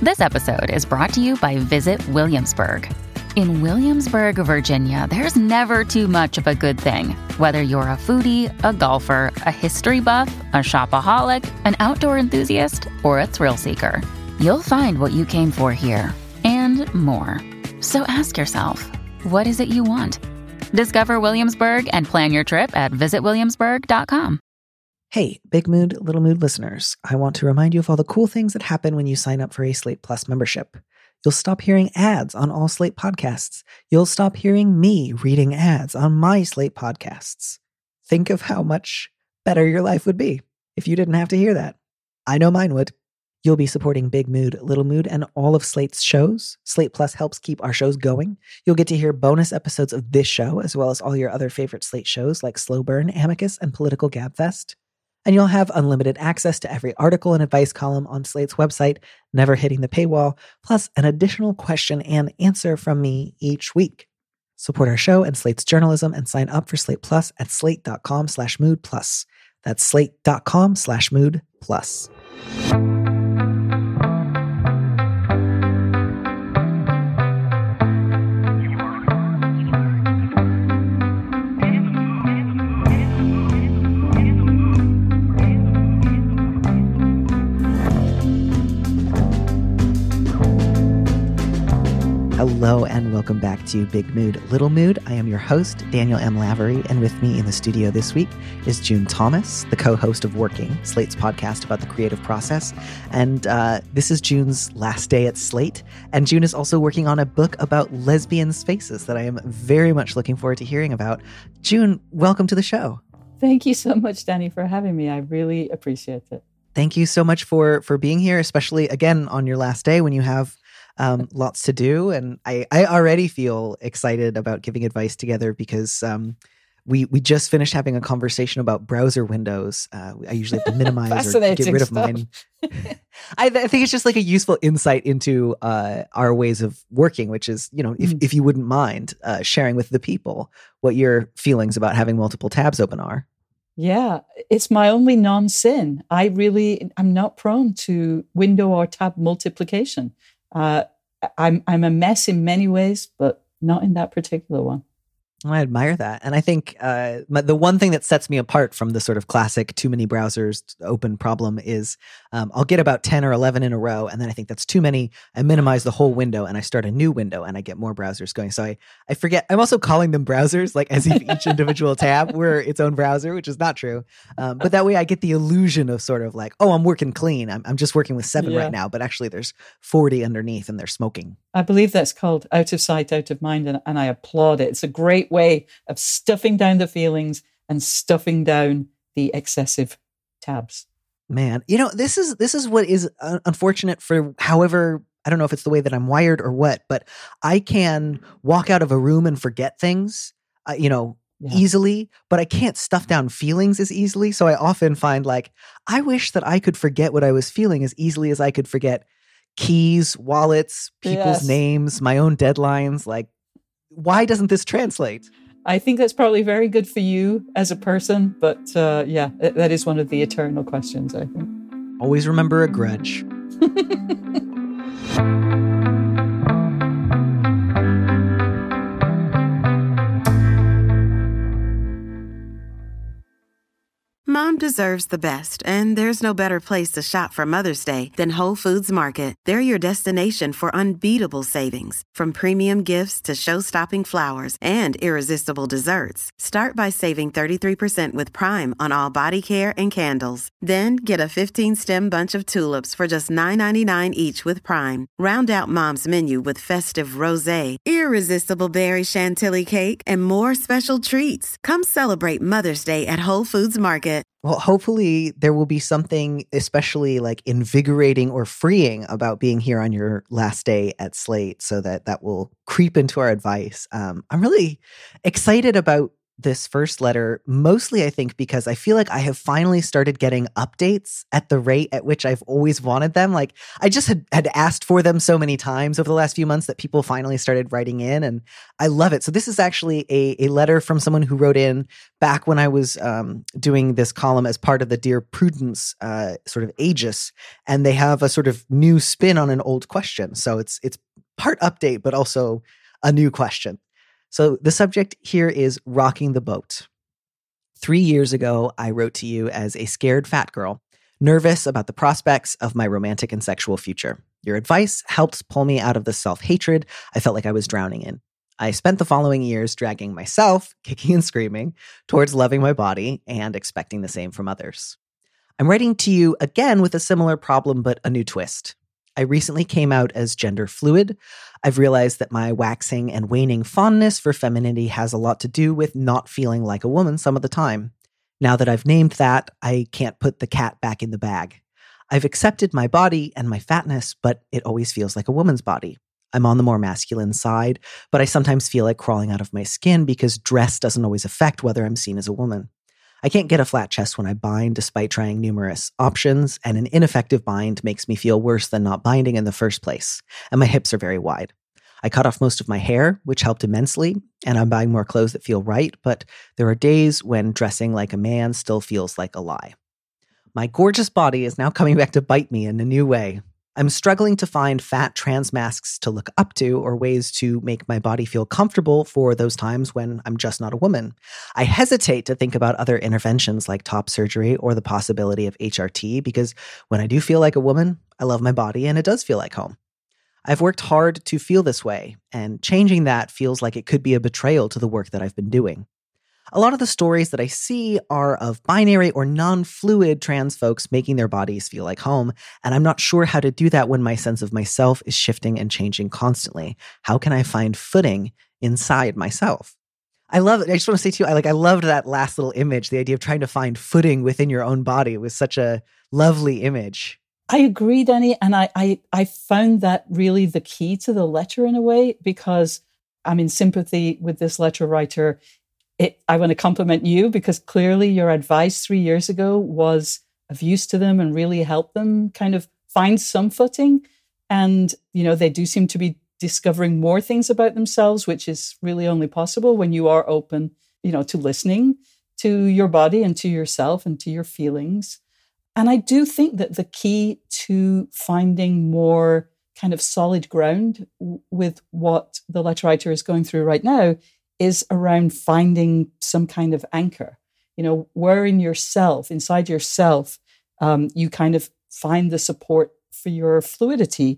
This episode is brought to you by Visit Williamsburg. In Williamsburg, Virginia, there's never too much of a good thing. Whether you're a foodie, a golfer, a history buff, a shopaholic, an outdoor enthusiast, or a thrill seeker, you'll find what you came for here and more. So ask yourself, what is it you want? Discover Williamsburg and plan your trip at visitwilliamsburg.com. Hey, Big Mood, Little Mood listeners, I want to remind you of all the cool things that happen when you sign up for a Slate Plus membership. You'll stop hearing ads on all Slate podcasts. You'll stop hearing me reading ads on my Slate podcasts. Think of how much better your life would be if you didn't have to hear that. I know mine would. You'll be supporting Big Mood, Little Mood, and all of Slate's shows. Slate Plus helps keep our shows going. You'll get to hear bonus episodes of this show, as well as all your other favorite Slate shows like Slow Burn, Amicus, and Political Gabfest. And you'll have unlimited access to every article and advice column on Slate's website, never hitting the paywall, plus an additional question and answer from me each week. Support our show and Slate's journalism and sign up for Slate Plus at slate.com/moodplus. That's slate.com/moodplus. Hello and welcome back to Big Mood, Little Mood. I am your host, Daniel M. Lavery, and with me in the studio this week is June Thomas, the co-host of Working, Slate's podcast about the creative process. And this is June's last day at Slate. And June is also working on a book about lesbian spaces that I am very much looking forward to hearing about. June, welcome to the show. Thank you so much, Danny, for having me. I really appreciate it. Thank you so much for being here, especially, again, on your last day when you have lots to do. And I already feel excited about giving advice together because we just finished having a conversation about browser windows. I usually have to minimize or get rid of mine. I think it's just like a useful insight into our ways of working, which is, you know, if you wouldn't mind sharing with the people what your feelings about having multiple tabs open are. Yeah, it's my only non-sin. I'm not prone to window or tab multiplication. I'm a mess in many ways, but not in that particular one. I admire that. And I think the one thing that sets me apart from the sort of classic too many browsers open problem is I'll get about 10 or 11 in a row. And then I think that's too many. I minimize the whole window and I start a new window and I get more browsers going. So I forget. I'm also calling them browsers, like as if each individual tab were its own browser, which is not true. But that way I get the illusion of sort of like, oh, I'm working clean. I'm just working with 7 right now. But actually there's 40 underneath and they're smoking. I believe that's called out of sight, out of mind. And I applaud it. It's a great way of stuffing down the feelings and stuffing down the excessive tabs. Man, you know, this is what is unfortunate for however, I don't know if it's the way that I'm wired or what, but I can walk out of a room and forget things, easily, but I can't stuff down feelings as easily. So I often find like, I wish that I could forget what I was feeling as easily as I could forget keys, wallets, people's names, my own deadlines. Like, why doesn't this translate? I think that's probably very good for you as a person, but that is one of the eternal questions, I think. Always remember a grudge. Mom deserves the best, and there's no better place to shop for Mother's Day than Whole Foods Market. They're your destination for unbeatable savings, from premium gifts to show-stopping flowers and irresistible desserts. Start by saving 33% with Prime on all body care and candles. Then get a 15-stem bunch of tulips for just $9.99 each with Prime. Round out Mom's menu with festive rosé, irresistible berry chantilly cake, and more special treats. Come celebrate Mother's Day at Whole Foods Market. Well, hopefully there will be something especially like invigorating or freeing about being here on your last day at Slate so that will creep into our advice. I'm really excited about this first letter, mostly I think because I feel like I have finally started getting updates at the rate at which I've always wanted them. Like I just had asked for them so many times over the last few months that people finally started writing in, and I love it. So this is actually a letter from someone who wrote in back when I was doing this column as part of the Dear Prudence sort of aegis, and they have a sort of new spin on an old question. So it's part update, but also a new question. So the subject here is rocking the boat. 3 years ago, I wrote to you as a scared fat girl, nervous about the prospects of my romantic and sexual future. Your advice helped pull me out of the self-hatred I felt like I was drowning in. I spent the following years dragging myself, kicking and screaming, towards loving my body and expecting the same from others. I'm writing to you again with a similar problem, but a new twist. I recently came out as gender fluid. I've realized that my waxing and waning fondness for femininity has a lot to do with not feeling like a woman some of the time. Now that I've named that, I can't put the cat back in the bag. I've accepted my body and my fatness, but it always feels like a woman's body. I'm on the more masculine side, but I sometimes feel like crawling out of my skin because dress doesn't always affect whether I'm seen as a woman. I can't get a flat chest when I bind despite trying numerous options, and an ineffective bind makes me feel worse than not binding in the first place, and my hips are very wide. I cut off most of my hair, which helped immensely, and I'm buying more clothes that feel right, but there are days when dressing like a man still feels like a lie. My gorgeous body is now coming back to bite me in a new way. I'm struggling to find fat trans masks to look up to or ways to make my body feel comfortable for those times when I'm just not a woman. I hesitate to think about other interventions like top surgery or the possibility of HRT because when I do feel like a woman, I love my body and it does feel like home. I've worked hard to feel this way, and changing that feels like it could be a betrayal to the work that I've been doing. A lot of the stories that I see are of binary or non-fluid trans folks making their bodies feel like home, and I'm not sure how to do that when my sense of myself is shifting and changing constantly. How can I find footing inside myself? I love it. I just want to say to you, I loved that last little image, the idea of trying to find footing within your own body. It was such a lovely image. I agree, Danny, and I found that really the key to the letter in a way, because I'm in sympathy with this letter writer. I want to compliment you because clearly your advice 3 years ago was of use to them and really helped them kind of find some footing. And, they do seem to be discovering more things about themselves, which is really only possible when you are open, to listening to your body and to yourself and to your feelings. And I do think that the key to finding more kind of solid ground with what the letter writer is going through right now is around finding some kind of anchor, where inside yourself, you kind of find the support for your fluidity.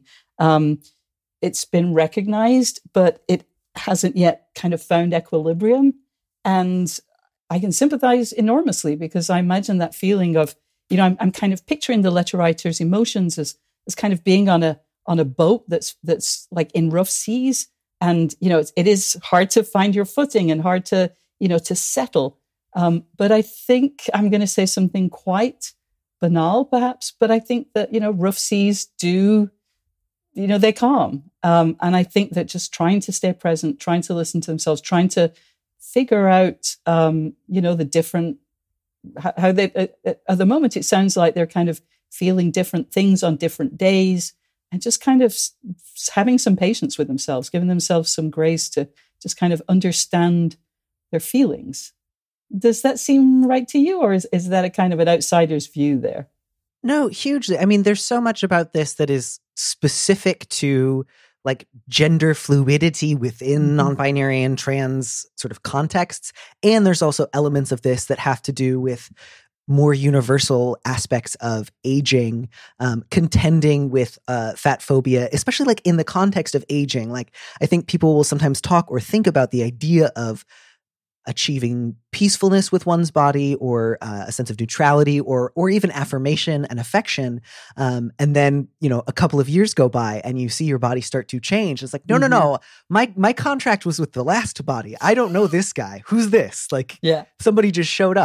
It's been recognized, but it hasn't yet kind of found equilibrium. And I can sympathize enormously because I imagine that feeling of, I'm kind of picturing the letter writer's emotions as kind of being on a boat that's like in rough seas. And, it is hard to find your footing and hard to, to settle. But I think I'm going to say something quite banal, perhaps. But I think that, rough seas do, they calm. And I think that just trying to stay present, trying to listen to themselves, trying to figure out, the different, how they, at the moment, it sounds like they're kind of feeling different things on different days. And just kind of having some patience with themselves, giving themselves some grace to just kind of understand their feelings. Does that seem right to you? Or is that a kind of an outsider's view there? No, hugely. I mean, there's so much about this that is specific to like gender fluidity within non-binary and trans sort of contexts. And there's also elements of this that have to do with more universal aspects of aging, contending with fat phobia, especially like in the context of aging. Like I think people will sometimes talk or think about the idea of achieving peacefulness with one's body or a sense of neutrality or even affirmation and affection. And then, a couple of years go by and you see your body start to change. It's like, no. My contract was with the last body. I don't know this guy. Who's this? Like, somebody just showed up.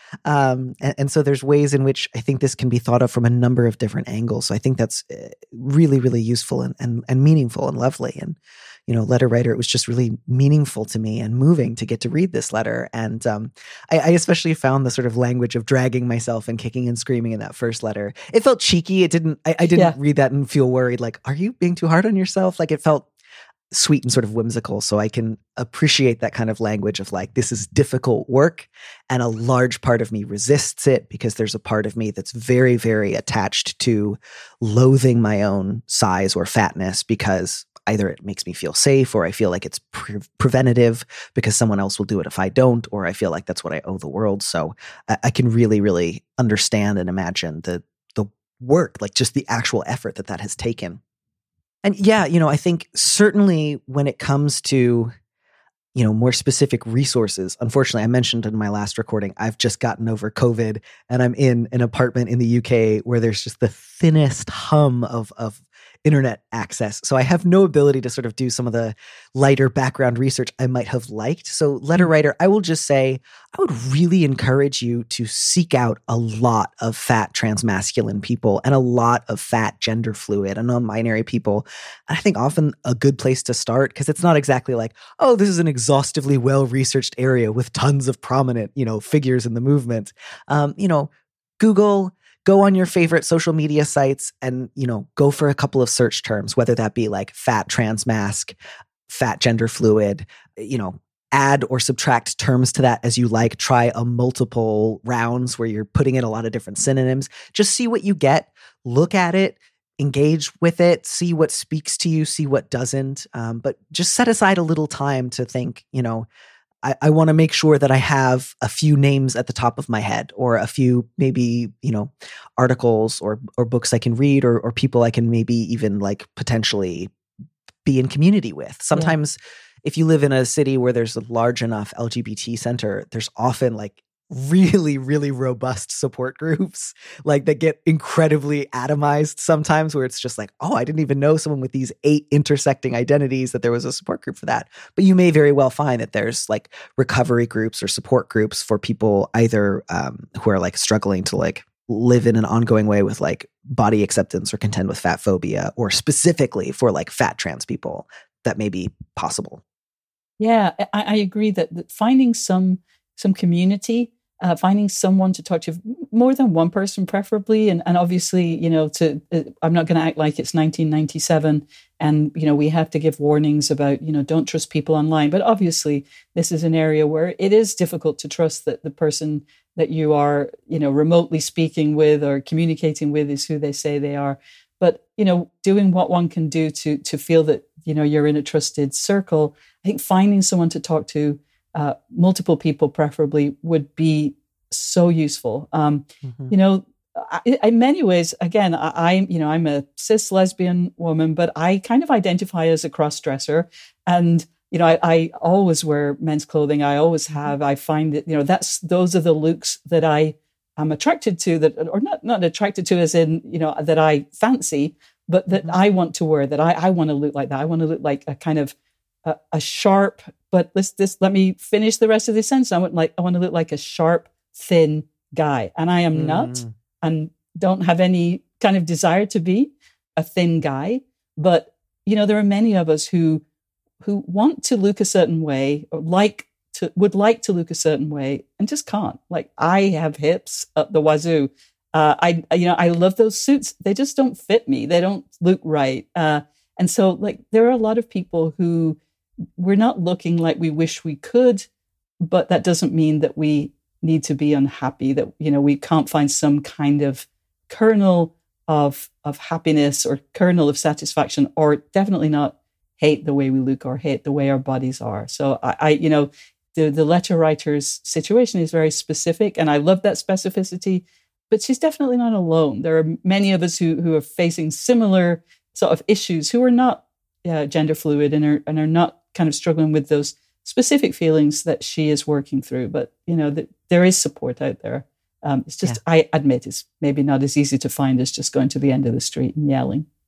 And so there's ways in which I think this can be thought of from a number of different angles. So I think that's really, really useful and meaningful and lovely. And, letter writer, it was just really meaningful to me and moving to get to read this letter. And I especially found the sort of language of dragging myself and kicking and screaming in that first letter. It felt cheeky. I didn't read that and feel worried, like, are you being too hard on yourself? Like, it felt sweet and sort of whimsical. So I can appreciate that kind of language of like, this is difficult work. And a large part of me resists it because there's a part of me that's very, very attached to loathing my own size or fatness because either it makes me feel safe or I feel like it's preventative because someone else will do it if I don't, or I feel like that's what I owe the world. So I can really, really understand and imagine the work, like just the actual effort that has taken. And yeah, I think certainly when it comes to, more specific resources, unfortunately, I mentioned in my last recording, I've just gotten over COVID and I'm in an apartment in the UK where there's just the thinnest hum of internet access. So I have no ability to sort of do some of the lighter background research I might have liked. So letter writer, I will just say, I would really encourage you to seek out a lot of fat transmasculine people and a lot of fat gender fluid and non-binary people. And I think often a good place to start, because it's not exactly like, oh, this is an exhaustively well-researched area with tons of prominent, figures in the movement. Google, go on your favorite social media sites and, go for a couple of search terms, whether that be like fat transmasc, fat gender fluid, add or subtract terms to that as you like. Try a multiple rounds where you're putting in a lot of different synonyms. Just see what you get, look at it, engage with it, see what speaks to you, see what doesn't. But just set aside a little time to think, I want to make sure that I have a few names at the top of my head or a few maybe, articles or books I can read or people I can maybe even like potentially be in community with. Sometimes if you live in a city where there's a large enough LGBT center, there's often like really, really robust support groups like that get incredibly atomized sometimes where it's just like, oh, I didn't even know someone with these 8 intersecting identities that there was a support group for that. But you may very well find that there's like recovery groups or support groups for people either who are like struggling to like live in an ongoing way with like body acceptance or contend with fat phobia, or specifically for like fat trans people that may be possible. Yeah, I agree that finding some community, finding someone to talk to, more than one person preferably, and obviously, I'm not going to act like it's 1997 and, we have to give warnings about, don't trust people online. But obviously, this is an area where it is difficult to trust that the person that you are, remotely speaking with or communicating with is who they say they are. But, doing what one can do to feel that, you're in a trusted circle, I think finding someone to talk to, multiple people preferably, would be so useful. In many ways, again, I'm a cis lesbian woman, but I kind of identify as a cross-dresser. And, I always wear men's clothing. I always have. I find that, those are the looks that I am attracted to, or not attracted to as in, that I fancy, but that I want to wear, that I want to look like that. I want to look like a kind of a sharp, but let me finish the rest of this sentence. I want to look like a sharp, thin guy. And I am not, and don't have any kind of desire to be a thin guy. But, there are many of us who want to look a certain way, or would like to look a certain way and just can't. Like, I have hips up the wazoo. I love those suits. They just don't fit me. They don't look right. And so like, there are a lot of people who we're not looking like we wish we could, but that doesn't mean that we need to be unhappy, that, we can't find some kind of kernel of happiness or kernel of satisfaction, or definitely not hate the way we look or hate the way our bodies are. So the letter writer's situation is very specific, and I love that specificity, but she's definitely not alone. There are many of us who are facing similar sort of issues, who are not gender fluid and are not kind of struggling with those specific feelings that she is working through. But, there is support out there. It's just, I admit, it's maybe not as easy to find as just going to the end of the street and yelling.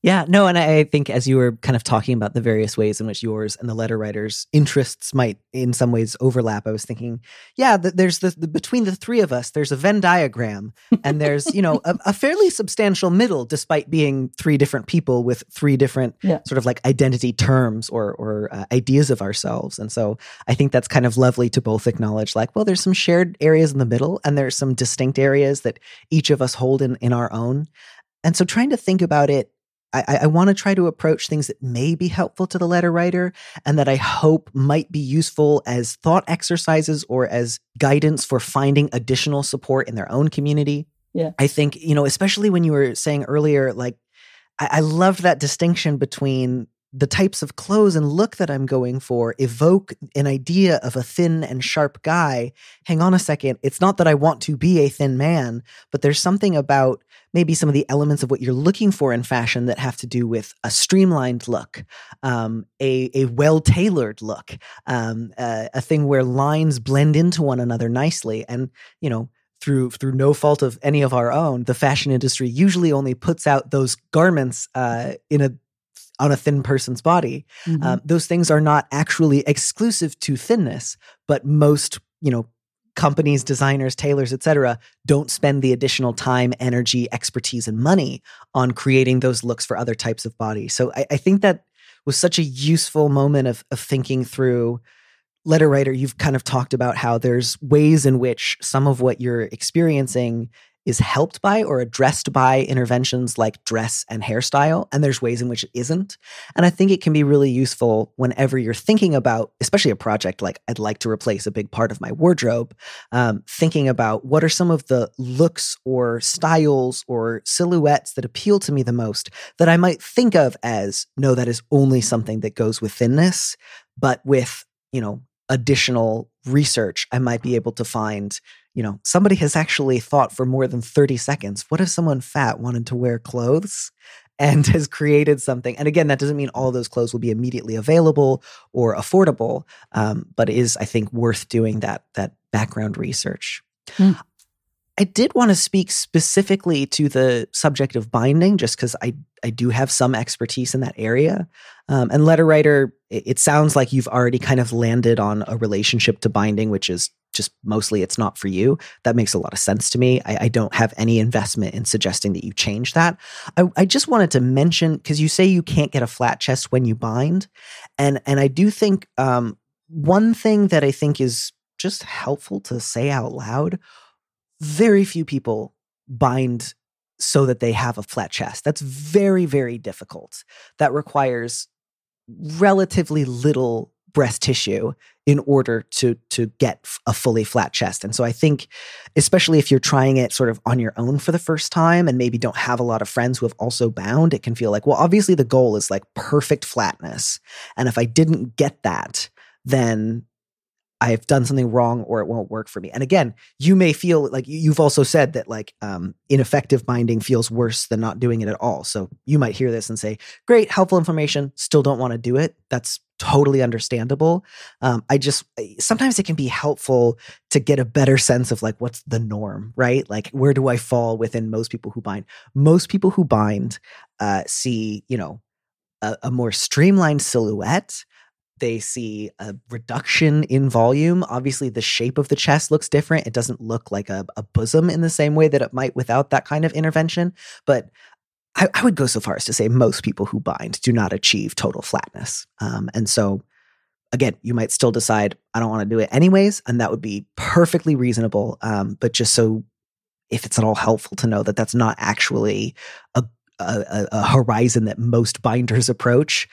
Yeah, no, and I think as you were kind of talking about the various ways in which yours and the letter writer's interests might in some ways overlap, I was thinking, yeah, there's between the three of us, there's a Venn diagram, and there's, a fairly substantial middle, despite being three different people with three different sort of like identity terms or ideas of ourselves. And so I think that's kind of lovely to both acknowledge, like, well, there's some shared areas in the middle, and there's some distinct areas that each of us hold in our own. And so trying to think about it, I want to try to approach things that may be helpful to the letter writer and that I hope might be useful as thought exercises or as guidance for finding additional support in their own community. Yeah. I think, especially when you were saying earlier, like, I loved that distinction between the types of clothes and look that I'm going for evoke an idea of a thin and sharp guy. Hang on a second. It's not that I want to be a thin man, but there's something about maybe some of the elements of what you're looking for in fashion that have to do with a streamlined look, a well-tailored look, a thing where lines blend into one another nicely. And, through no fault of any of our own, the fashion industry usually only puts out those garments on a thin person's body. Mm-hmm. Those things are not actually exclusive to thinness, but most, companies, designers, tailors, etc., don't spend the additional time, energy, expertise, and money on creating those looks for other types of bodies. So I think that was such a useful moment of thinking through. Letter writer, you've kind of talked about how there's ways in which some of what you're experiencing is helped by or addressed by interventions like dress and hairstyle, and there's ways in which it isn't. And I think it can be really useful whenever you're thinking about, especially a project like I'd like to replace a big part of my wardrobe, thinking about what are some of the looks or styles or silhouettes that appeal to me the most that I might think of as, no, that is only something that goes with thinness, but with, additional research, I might be able to find, somebody has actually thought for more than 30 seconds, what if someone fat wanted to wear clothes and has created something? And again, that doesn't mean all those clothes will be immediately available or affordable, but it is, I think, worth doing that background research. I did want to speak specifically to the subject of binding, just because I do have some expertise in that area. And letter writer, it sounds like you've already kind of landed on a relationship to binding, which is just mostly it's not for you. That makes a lot of sense to me. I don't have any investment in suggesting that you change that. I just wanted to mention, because you say you can't get a flat chest when you bind. And I do think one thing that I think is just helpful to say out loud, very few people bind so that they have a flat chest. That's very, very difficult. That requires relatively little breast tissue in order to get a fully flat chest. And so I think, especially if you're trying it sort of on your own for the first time and maybe don't have a lot of friends who have also bound, it can feel like, well, obviously the goal is like perfect flatness. And if I didn't get that, then I've done something wrong or it won't work for me. And again, you may feel like you've also said that like ineffective binding feels worse than not doing it at all. So you might hear this and say, great, helpful information, still don't want to do it. That's totally understandable. Sometimes it can be helpful to get a better sense of like, what's the norm, right? Like, where do I fall within most people who bind? Most people who bind see, a more streamlined silhouette. They see a reduction in volume. Obviously, the shape of the chest looks different. It doesn't look like a bosom in the same way that it might without that kind of intervention. But I would go so far as to say most people who bind do not achieve total flatness. And so, again, you might still decide, I don't want to do it anyways, and that would be perfectly reasonable. But just so if it's at all helpful to know that that's not actually a horizon that most binders approach,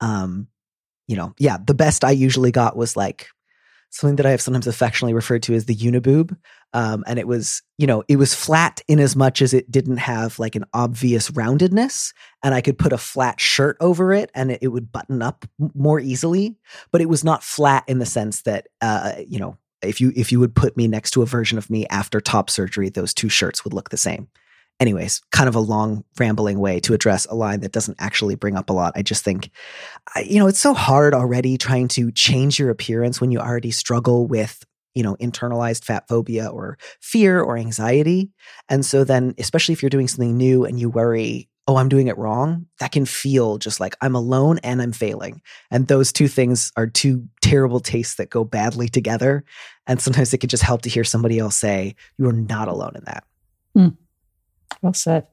the best I usually got was like something that I have sometimes affectionately referred to as the uniboob. And it was flat in as much as it didn't have like an obvious roundedness, and I could put a flat shirt over it and it would button up more easily, but it was not flat in the sense that, if you would put me next to a version of me after top surgery, those two shirts would look the same. Anyways, kind of a long, rambling way to address a line that doesn't actually bring up a lot. I just think, it's so hard already trying to change your appearance when you already struggle with, internalized fat phobia or fear or anxiety. And so then, especially if you're doing something new and you worry, oh, I'm doing it wrong, that can feel just like I'm alone and I'm failing. And those two things are two terrible tastes that go badly together. And sometimes it can just help to hear somebody else say, you are not alone in that. Well said.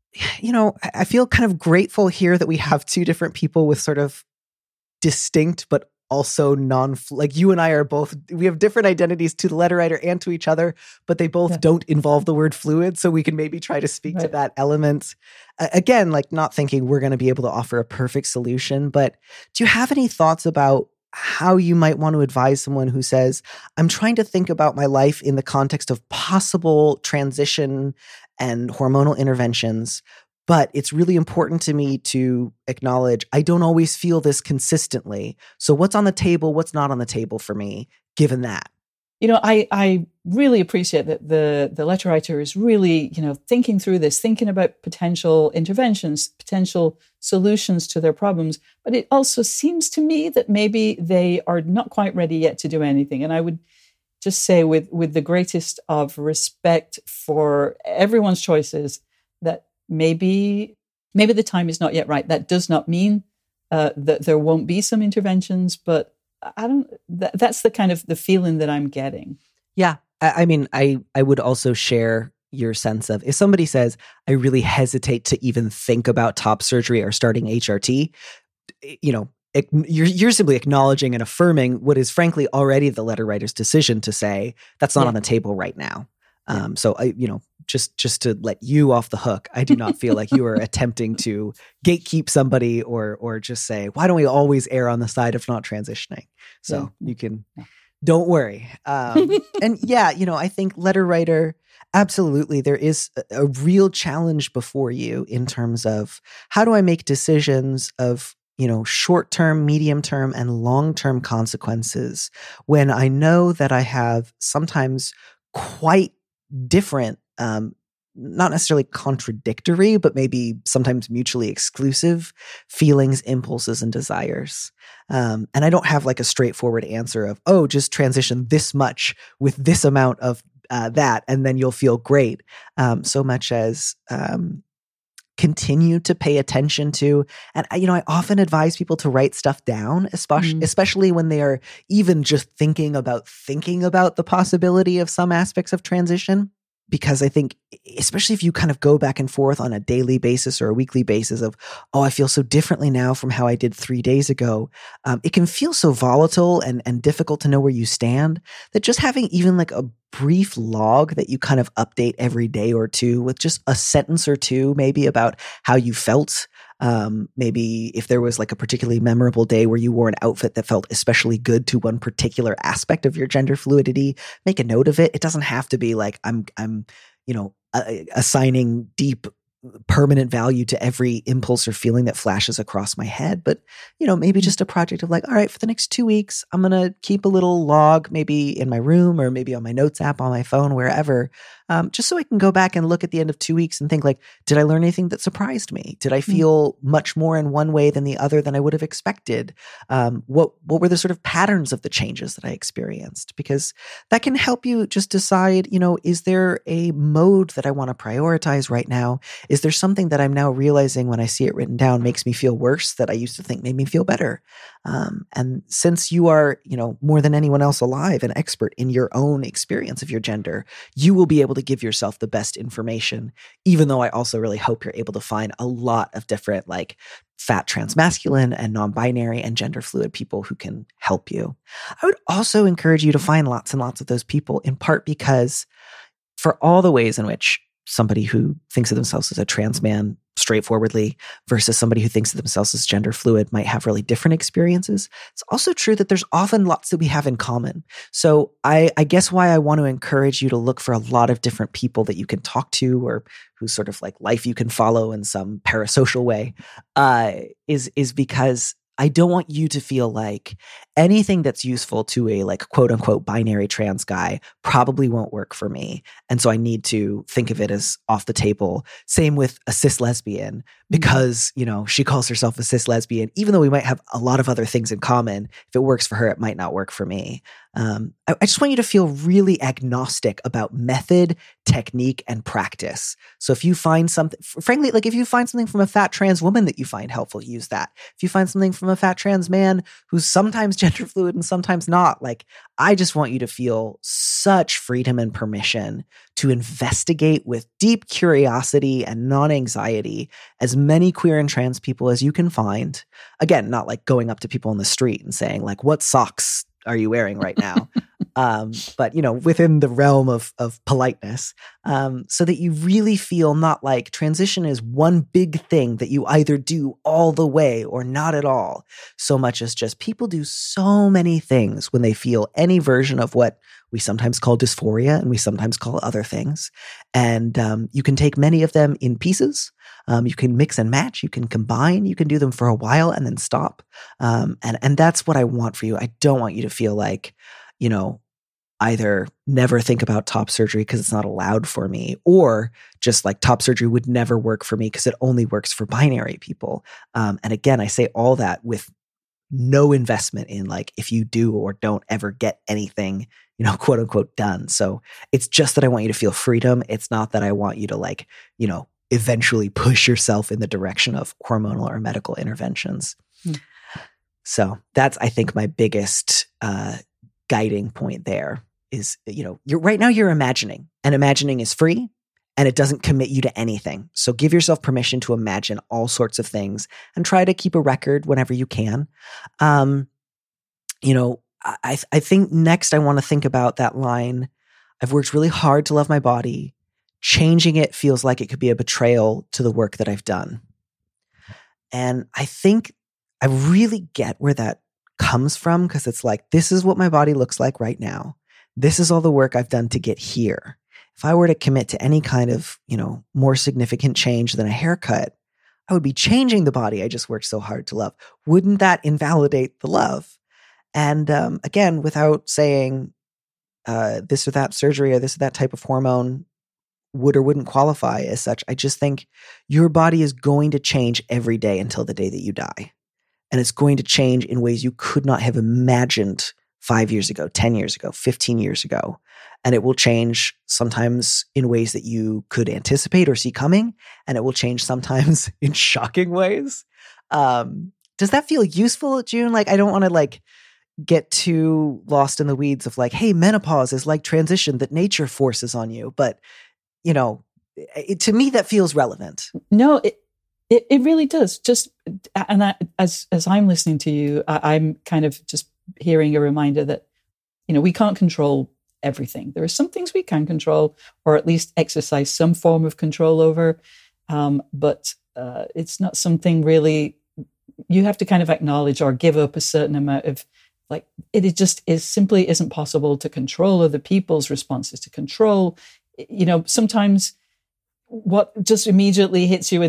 I feel kind of grateful here that we have two different people with sort of distinct but also like you and I are both, we have different identities to the letter writer and to each other, but they both don't involve the word fluid. So we can maybe try to speak to that element. Again, like not thinking we're going to be able to offer a perfect solution, but do you have any thoughts about how you might want to advise someone who says, I'm trying to think about my life in the context of possible transition and hormonal interventions, but it's really important to me to acknowledge I don't always feel this consistently. So what's on the table, what's not on the table for me, given that? I really appreciate that the letter writer is really, thinking through this, thinking about potential interventions, potential solutions to their problems. But it also seems to me that maybe they are not quite ready yet to do anything. And I would just say with the greatest of respect for everyone's choices that maybe the time is not yet right. That does not mean that there won't be some interventions, but that's the kind of the feeling that I'm getting. Yeah. I mean, I would also share your sense of if somebody says, I really hesitate to even think about top surgery or starting HRT, you're simply acknowledging and affirming what is frankly already the letter writer's decision to say that's not on the table right now. So just to let you off the hook, I do not feel like you are attempting to gatekeep somebody or just say, why don't we always err on the side of not transitioning? So you can, don't worry. And I think letter writer, absolutely, there is a real challenge before you in terms of how do I make decisions of short-term, medium-term, and long-term consequences when I know that I have sometimes quite different, not necessarily contradictory, but maybe sometimes mutually exclusive feelings, impulses, and desires. And I don't have like a straightforward answer of, just transition this much with this amount of that, and then you'll feel great. So much as continue to pay attention to, and I often advise people to write stuff down, especially when they are even just thinking about the possibility of some aspects of transition. Because I think, especially if you kind of go back and forth on a daily basis or a weekly basis of, I feel so differently now from how I did 3 days ago, it can feel so volatile and difficult to know where you stand that just having even like a brief log that you kind of update every day or two with just a sentence or two maybe about how you felt. Maybe if there was like a particularly memorable day where you wore an outfit that felt especially good to one particular aspect of your gender fluidity, make a note of it. It doesn't have to be like I'm assigning deep permanent value to every impulse or feeling that flashes across my head. But, maybe just a project of like, all right, for the next 2 weeks, I'm going to keep a little log, maybe in my room or maybe on my notes app on my phone, wherever, just so I can go back and look at the end of 2 weeks and think like, did I learn anything that surprised me? Did I feel much more in one way than the other than I would have expected? What were the sort of patterns of the changes that I experienced? Because that can help you just decide, is there a mode that I want to prioritize right now? Is there something that I'm now realizing when I see it written down makes me feel worse that I used to think made me feel better? And since you are, more than anyone else alive, an expert in your own experience of your gender, you will be able to give yourself the best information, even though I also really hope you're able to find a lot of different like fat transmasculine and non-binary and gender fluid people who can help you. I would also encourage you to find lots and lots of those people, in part because for all the ways in which somebody who thinks of themselves as a trans man straightforwardly versus somebody who thinks of themselves as gender fluid might have really different experiences, it's also true that there's often lots that we have in common. So I guess why I want to encourage you to look for a lot of different people that you can talk to or whose sort of like life you can follow in some parasocial way is because I don't want you to feel like anything that's useful to a like quote unquote binary trans guy probably won't work for me. And so I need to think of it as off the table. Same with a cis lesbian, because, she calls herself a cis lesbian, even though we might have a lot of other things in common. If it works for her, it might not work for me. I just want you to feel really agnostic about method, technique, and practice. So if you find something, frankly, like if you find something from a fat trans woman that you find helpful, use that. If you find something from a fat trans man who's sometimes gender fluid and sometimes not, like, I just want you to feel such freedom and permission to investigate with deep curiosity and non-anxiety as many queer and trans people as you can find. Again, not like going up to people on the street and saying like, what socks are you wearing right now? But, within the realm of politeness, so that you really feel not like transition is one big thing that you either do all the way or not at all, so much as just people do so many things when they feel any version of what we sometimes call dysphoria and we sometimes call other things. And you can take many of them in pieces. You can mix and match, you can combine, you can do them for a while and then stop. And that's what I want for you. I don't want you to feel like, either never think about top surgery because it's not allowed for me, or just like top surgery would never work for me because it only works for binary people. And again, I say all that with no investment in like, if you do or don't ever get anything, quote unquote done. So it's just that I want you to feel freedom. It's not that I want you to like, eventually push yourself in the direction of hormonal or medical interventions. So that's, I think, my biggest guiding point there is, you're imagining, and imagining is free and it doesn't commit you to anything. So give yourself permission to imagine all sorts of things and try to keep a record whenever you can. I think next I want to think about that line, I've worked really hard to love my body. Changing it feels like it could be a betrayal to the work that I've done. And I think I really get where that comes from, because it's like, this is what my body looks like right now. This is all the work I've done to get here. If I were to commit to any kind of, more significant change than a haircut, I would be changing the body I just worked so hard to love. Wouldn't that invalidate the love? And again, without saying this or that surgery or this or that type of hormone would or wouldn't qualify as such, I just think your body is going to change every day until the day that you die. And it's going to change in ways you could not have imagined 5 years ago, 10 years ago, 15 years ago. And it will change sometimes in ways that you could anticipate or see coming. And it will change sometimes in shocking ways. Does that feel useful, June? Like, I don't want to like get too lost in the weeds of like, hey, menopause is like transition that nature forces on you. But, to me, that feels relevant. No, it really does. Just, and as I'm listening to you, I'm kind of just hearing a reminder that, we can't control everything. There are some things we can control, or at least exercise some form of control over. But it's not something really you have to kind of acknowledge or give up a certain amount of, like, it just simply isn't possible to control other people's responses, to control, sometimes what just immediately hits you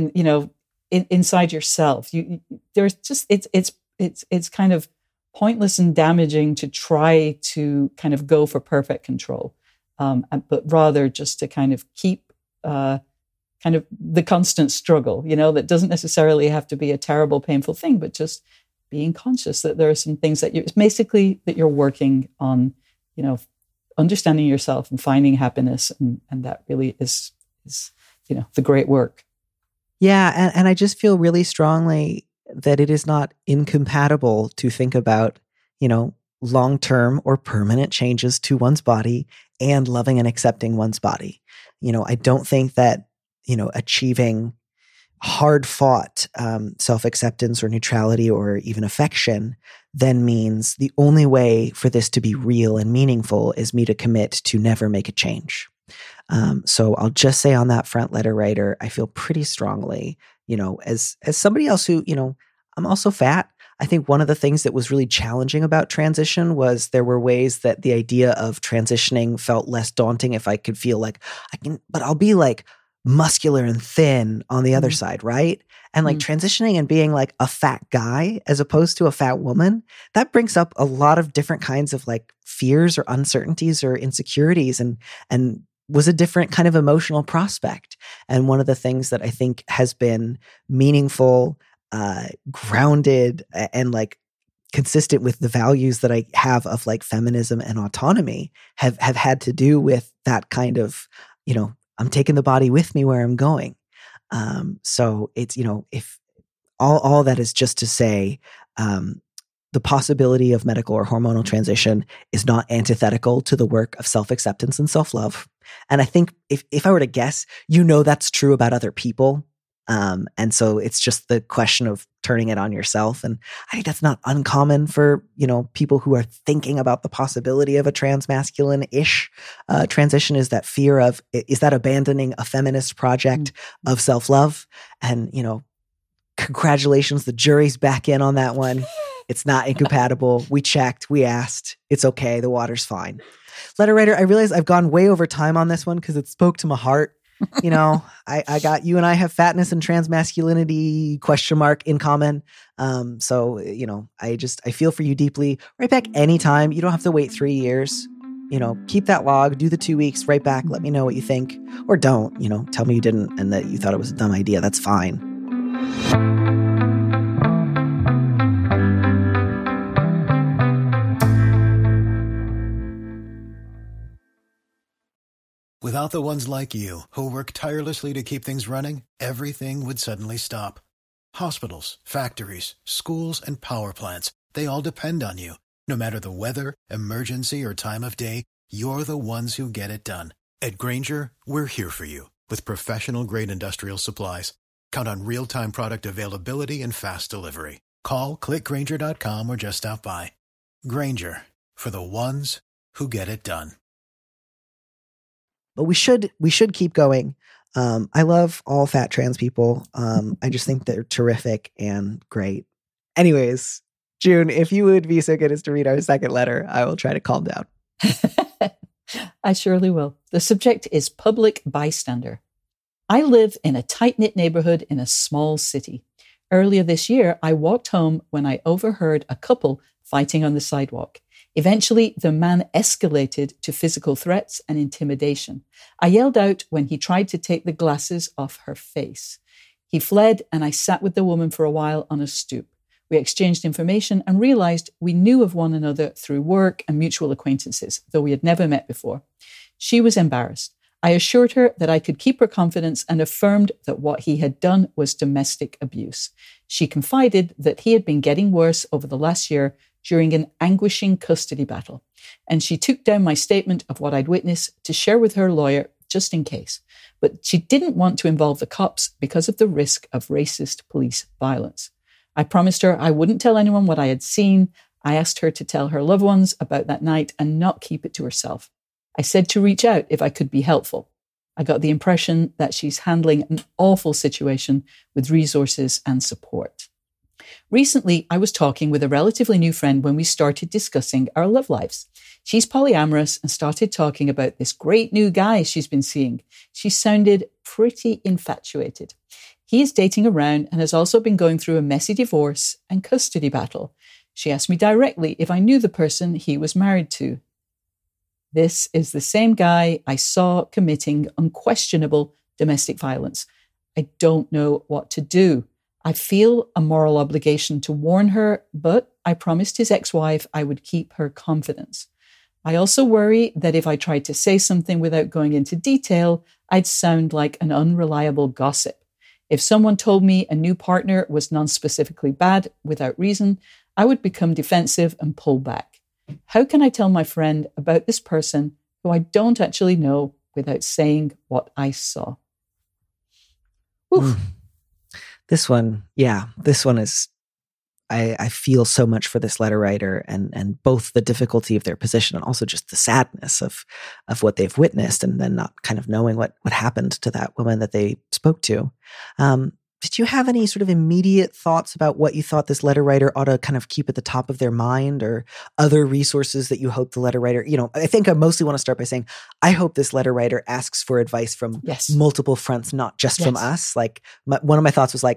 inside yourself. There's just, it's kind of pointless and damaging to try to kind of go for perfect control, but rather just to kind of keep kind of the constant struggle, that doesn't necessarily have to be a terrible, painful thing, but just being conscious that there are some things that you're working on, understanding yourself and finding happiness. And that really is the great work. Yeah. And I just feel really strongly that it is not incompatible to think about, long-term or permanent changes to one's body and loving and accepting one's body. I don't think that, achieving hard-fought self-acceptance or neutrality or even affection then means the only way for this to be real and meaningful is me to commit to never make a change. So I'll just say on that front, letter writer, I feel pretty strongly, as somebody else who, I'm also fat. I think one of the things that was really challenging about transition was there were ways that the idea of transitioning felt less daunting if I could feel like but I'll be like muscular and thin on the other side, right? And like transitioning and being like a fat guy as opposed to a fat woman, that brings up a lot of different kinds of like fears or uncertainties or insecurities. And was a different kind of emotional prospect. And one of the things that I think has been meaningful, grounded, and like consistent with the values that I have of like feminism and autonomy have had to do with that kind of, I'm taking the body with me where I'm going. So it's, if all that is just to say, the possibility of medical or hormonal transition is not antithetical to the work of self-acceptance and self-love. And I think if I were to guess, that's true about other people. And so it's just the question of turning it on yourself. And I think that's not uncommon for, people who are thinking about the possibility of a transmasculine-ish transition, is that fear of, is that abandoning a feminist project of self-love? And, congratulations, the jury's back in on that one. It's not incompatible. We checked, we asked. It's okay. The water's fine. Letter writer, I realize I've gone way over time on this one because it spoke to my heart. I got, you and I have fatness and transmasculinity ? In common. So, I feel for you deeply. Write back anytime. You don't have to wait 3 years. Keep that log, do the 2 weeks, write back, let me know what you think. Or don't, tell me you didn't and that you thought it was a dumb idea. That's fine. Without the ones like you, who work tirelessly to keep things running, everything would suddenly stop. Hospitals, factories, schools, and power plants, they all depend on you. No matter the weather, emergency, or time of day, you're the ones who get it done. At Grainger, we're here for you with professional-grade industrial supplies. Count on real-time product availability and fast delivery. Call, click Grainger.com, or just stop by. Grainger, for the ones who get it done. But we should keep going. I love all fat trans people. I just think they're terrific and great. Anyways, June, if you would be so good as to read our second letter, I will try to calm down. I surely will. The subject is public bystander. I live in a tight-knit neighborhood in a small city. Earlier this year, I walked home when I overheard a couple fighting on the sidewalk. Eventually, the man escalated to physical threats and intimidation. I yelled out when he tried to take the glasses off her face. He fled, and I sat with the woman for a while on a stoop. We exchanged information and realized we knew of one another through work and mutual acquaintances, though we had never met before. She was embarrassed. I assured her that I could keep her confidence and affirmed that what he had done was domestic abuse. She confided that he had been getting worse over the last year during an anguishing custody battle, and she took down my statement of what I'd witnessed to share with her lawyer just in case. But she didn't want to involve the cops because of the risk of racist police violence. I promised her I wouldn't tell anyone what I had seen. I asked her to tell her loved ones about that night and not keep it to herself. I said to reach out if I could be helpful. I got the impression that she's handling an awful situation with resources and support. Recently, I was talking with a relatively new friend when we started discussing our love lives. She's polyamorous and started talking about this great new guy she's been seeing. She sounded pretty infatuated. He is dating around and has also been going through a messy divorce and custody battle. She asked me directly if I knew the person he was married to. This is the same guy I saw committing unquestionable domestic violence. I don't know what to do. I feel a moral obligation to warn her, but I promised his ex-wife I would keep her confidence. I also worry that if I tried to say something without going into detail, I'd sound like an unreliable gossip. If someone told me a new partner was non-specifically bad without reason, I would become defensive and pull back. How can I tell my friend about this person who I don't actually know without saying what I saw? Oof. This one is, I feel so much for this letter writer and both the difficulty of their position and also just the sadness of what they've witnessed and then not kind of knowing what happened to that woman that they spoke to. Did you have any sort of immediate thoughts about what you thought this letter writer ought to kind of keep at the top of their mind or other resources that you hope the letter writer, I think I mostly want to start by saying, I hope this letter writer asks for advice from multiple fronts, not just from us. Like one of my thoughts was like,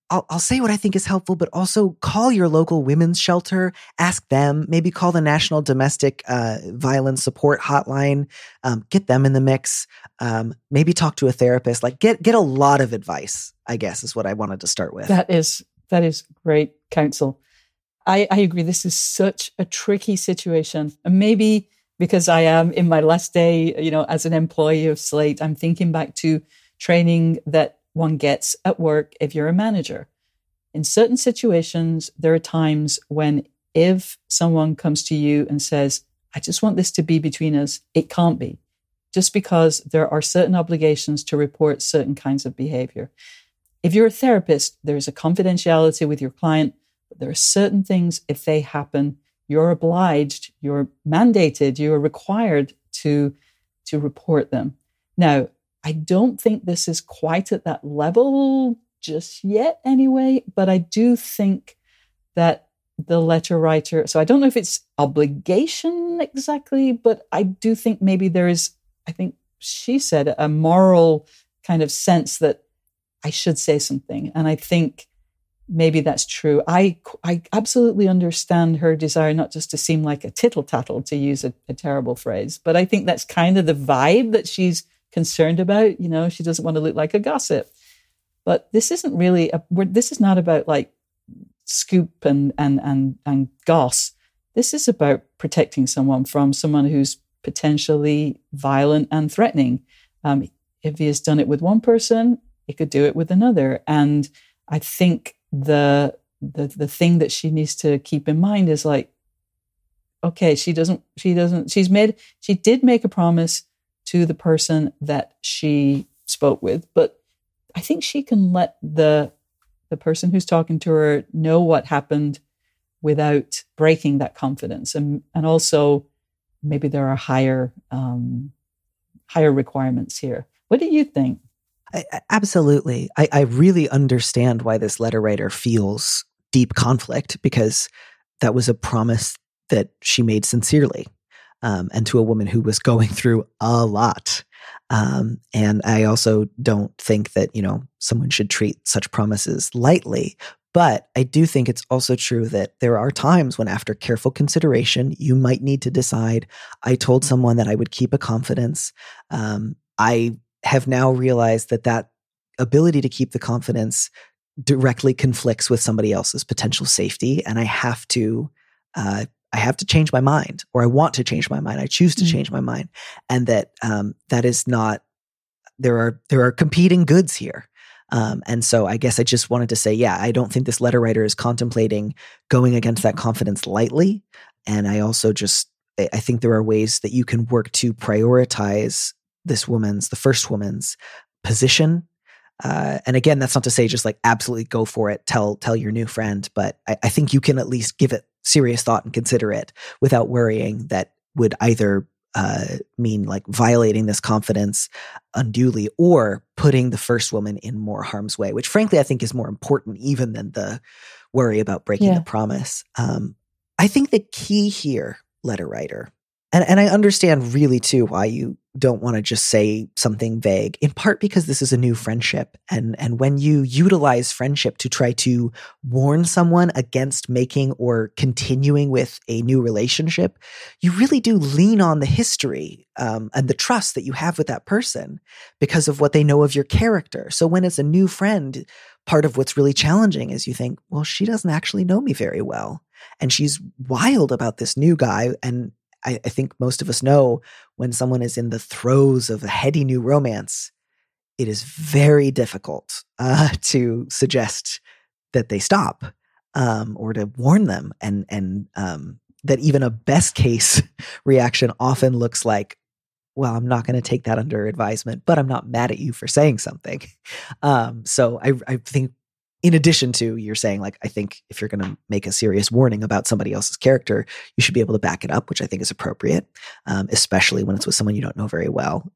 I'll say what I think is helpful, but also call your local women's shelter, ask them, maybe call the National Domestic Violence Support Hotline, get them in the mix, maybe talk to a therapist, like get a lot of advice, I guess is what I wanted to start with. That is great counsel. I agree. This is such a tricky situation. And maybe because I am in my last day, as an employee of Slate, I'm thinking back to training that one gets at work if you're a manager. In certain situations, there are times when if someone comes to you and says, I just want this to be between us, it can't be. Just because there are certain obligations to report certain kinds of behavior. If you're a therapist, there's a confidentiality with your client. But there are certain things, if they happen, you're obliged, you're mandated, you're required to report them. Now, I don't think this is quite at that level just yet anyway, but I do think that the letter writer, so I don't know if it's obligation exactly, but I do think maybe there is, I think she said, a moral kind of sense that I should say something. And I think maybe that's true. I absolutely understand her desire not just to seem like a tittle-tattle, to use a terrible phrase, but I think that's kind of the vibe that she's concerned about. She doesn't want to look like a gossip. But this isn't really, this is not about like scoop and goss. This is about protecting someone from someone who's potentially violent and threatening. If he has done it with one person, he could do it with another. And I think the thing that she needs to keep in mind is like, okay, she did make a promise to the person that she spoke with, but I think she can let the person who's talking to her know what happened without breaking that confidence. And also maybe there are higher requirements here. What do you think? Absolutely. I really understand why this letter writer feels deep conflict, because that was a promise that she made sincerely. And to a woman who was going through a lot. And I also don't think that, someone should treat such promises lightly. But I do think it's also true that there are times when, after careful consideration, you might need to decide, I told someone that I would keep a confidence. I have now realized that ability to keep the confidence directly conflicts with somebody else's potential safety. And I have to change my mind, or I want to change my mind. I choose to change my mind. And that is not, there are competing goods here. And so I guess I just wanted to say, I don't think this letter writer is contemplating going against that confidence lightly. And I also I think there are ways that you can work to prioritize the first woman's position. And again, that's not to say just like absolutely go for it, tell your new friend, but I think you can at least give it serious thought and consider it without worrying that would either mean like violating this confidence unduly or putting the first woman in more harm's way, which frankly I think is more important even than the worry about breaking the promise. I think the key here, letter writer, and I understand really too why you don't want to just say something vague, in part because this is a new friendship. And when you utilize friendship to try to warn someone against making or continuing with a new relationship, you really do lean on the history and the trust that you have with that person because of what they know of your character. So when it's a new friend, part of what's really challenging is you think, well, she doesn't actually know me very well. And she's wild about this new guy. And I think most of us know when someone is in the throes of a heady new romance, it is very difficult to suggest that they stop or to warn them. And that even a best case reaction often looks like, well, I'm not going to take that under advisement, but I'm not mad at you for saying something. So I think, in addition to you're saying, like, I think if you're going to make a serious warning about somebody else's character, you should be able to back it up, which I think is appropriate, especially when it's with someone you don't know very well.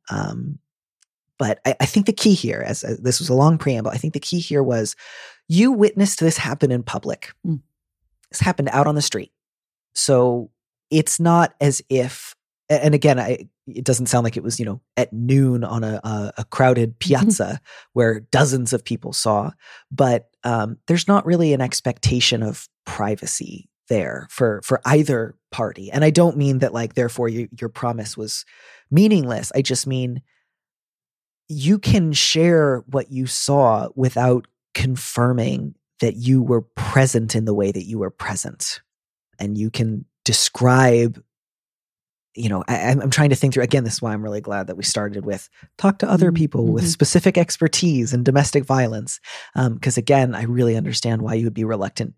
But I think the key here, as this was a long preamble, I think the key here was you witnessed this happen in public. This happened out on the street. So it's not as if, and again, it doesn't sound like it was, at noon on a crowded piazza where dozens of people saw, but there's not really an expectation of privacy there for either party. And I don't mean that like, therefore your promise was meaningless. I just mean you can share what you saw without confirming that you were present in the way that you were present. And you can describe, I'm trying to think through, again, this is why I'm really glad that we started with talk to other people with specific expertise in domestic violence. Because again, I really understand why you would be reluctant.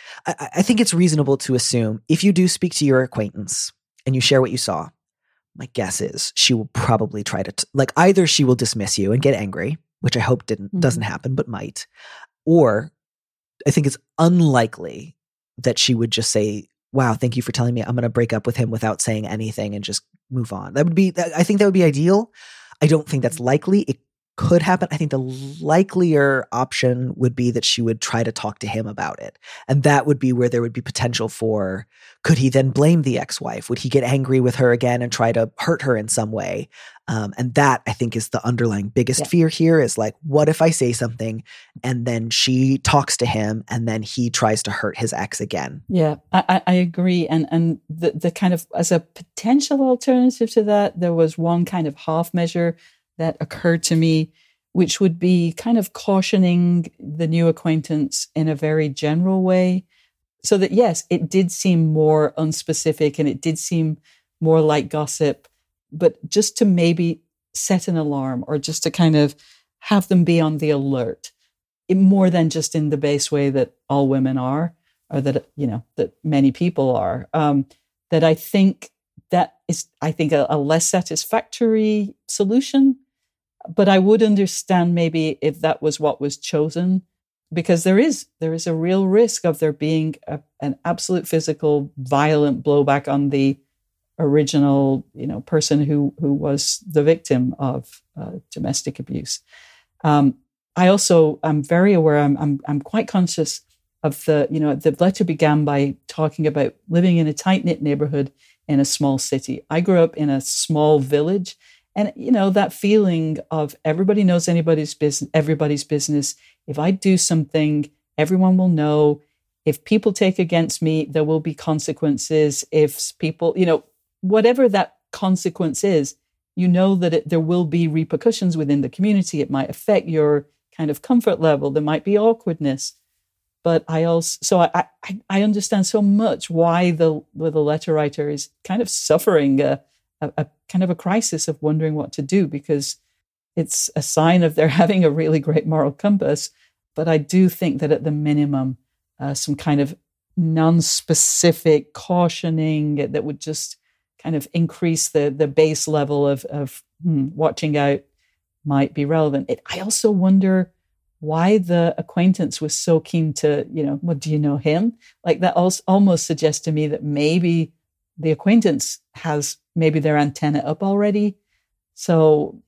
I think it's reasonable to assume if you do speak to your acquaintance and you share what you saw, my guess is she will probably try to, either she will dismiss you and get angry, which I hope doesn't happen, but might. Or I think it's unlikely that she would just say, wow, thank you for telling me. I'm going to break up with him without saying anything and just move on. I think that would be ideal. I don't think that's likely. It could happen. I think the likelier option would be that she would try to talk to him about it. And that would be where there would be potential for, could he then blame the ex-wife? Would he get angry with her again and try to hurt her in some way? And that, I think, is the underlying biggest fear here is like, what if I say something and then she talks to him and then he tries to hurt his ex again? Yeah, I agree. And the kind of, as a potential alternative to that, there was one kind of half measure that occurred to me, which would be kind of cautioning the new acquaintance in a very general way. So that, yes, it did seem more unspecific and it did seem more like gossip, but just to maybe set an alarm or just to kind of have them be on the alert, more than just in the base way that all women are, or that, that many people are. That I think that is, a less satisfactory solution. But I would understand maybe if that was what was chosen, because there is a real risk of there being an absolute physical, violent blowback on the original, person who was the victim of domestic abuse. I also am very aware. I'm quite conscious of the letter began by talking about living in a tight-knit neighborhood in a small city. I grew up in a small village. And, that feeling of everybody knows everybody's business. If I do something, everyone will know. If people take against me, there will be consequences. If people, whatever that consequence is, that there will be repercussions within the community. It might affect your kind of comfort level. There might be awkwardness. But I understand so much why the letter writer is kind of suffering a kind of a crisis of wondering what to do, because it's a sign of their having a really great moral compass. But I do think that at the minimum, some kind of non-specific cautioning that would just kind of increase the base level of watching out might be relevant. I also wonder why the acquaintance was so keen to, do you know him? Like that almost suggests to me that maybe the acquaintance has maybe their antenna up already. So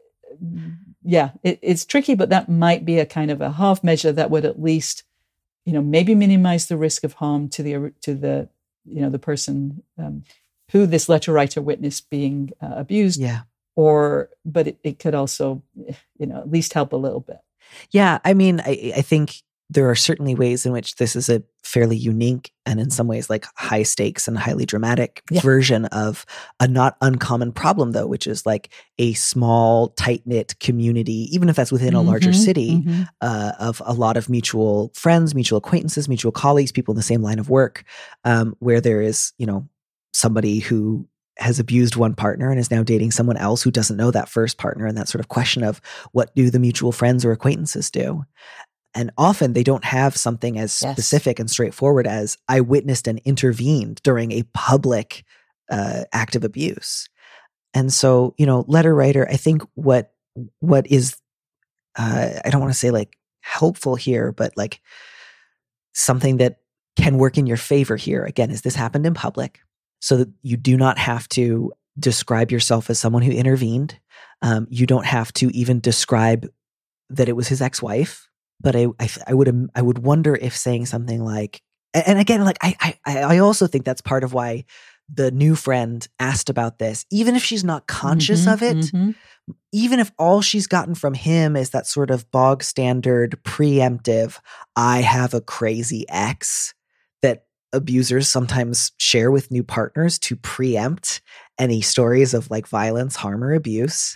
it's tricky, but that might be a kind of a half measure that would at least, maybe minimize the risk of harm to the the person who this letter writer witnessed being abused. Yeah. But it could also, at least help a little bit. Yeah. I mean, I think there are certainly ways in which this is a fairly unique and in some ways like high stakes and highly dramatic version of a not uncommon problem, though, which is like a small, tight-knit community, even if that's within a larger city, of a lot of mutual friends, mutual acquaintances, mutual colleagues, people in the same line of work, where there is, somebody who has abused one partner and is now dating someone else who doesn't know that first partner, and that sort of question of what do the mutual friends or acquaintances do? And often they don't have something as specific and straightforward as I witnessed and intervened during a public act of abuse. And so, letter writer, I think what is, I don't want to say like helpful here, but like something that can work in your favor here, again, is this happened in public so that you do not have to describe yourself as someone who intervened. You don't have to even describe that it was his ex-wife. But I would wonder if saying something like, and again, like I also think that's part of why the new friend asked about this, even if she's not conscious of it, even if all she's gotten from him is that sort of bog standard preemptive, I have a crazy ex that abusers sometimes share with new partners to preempt any stories of like violence, harm, or abuse.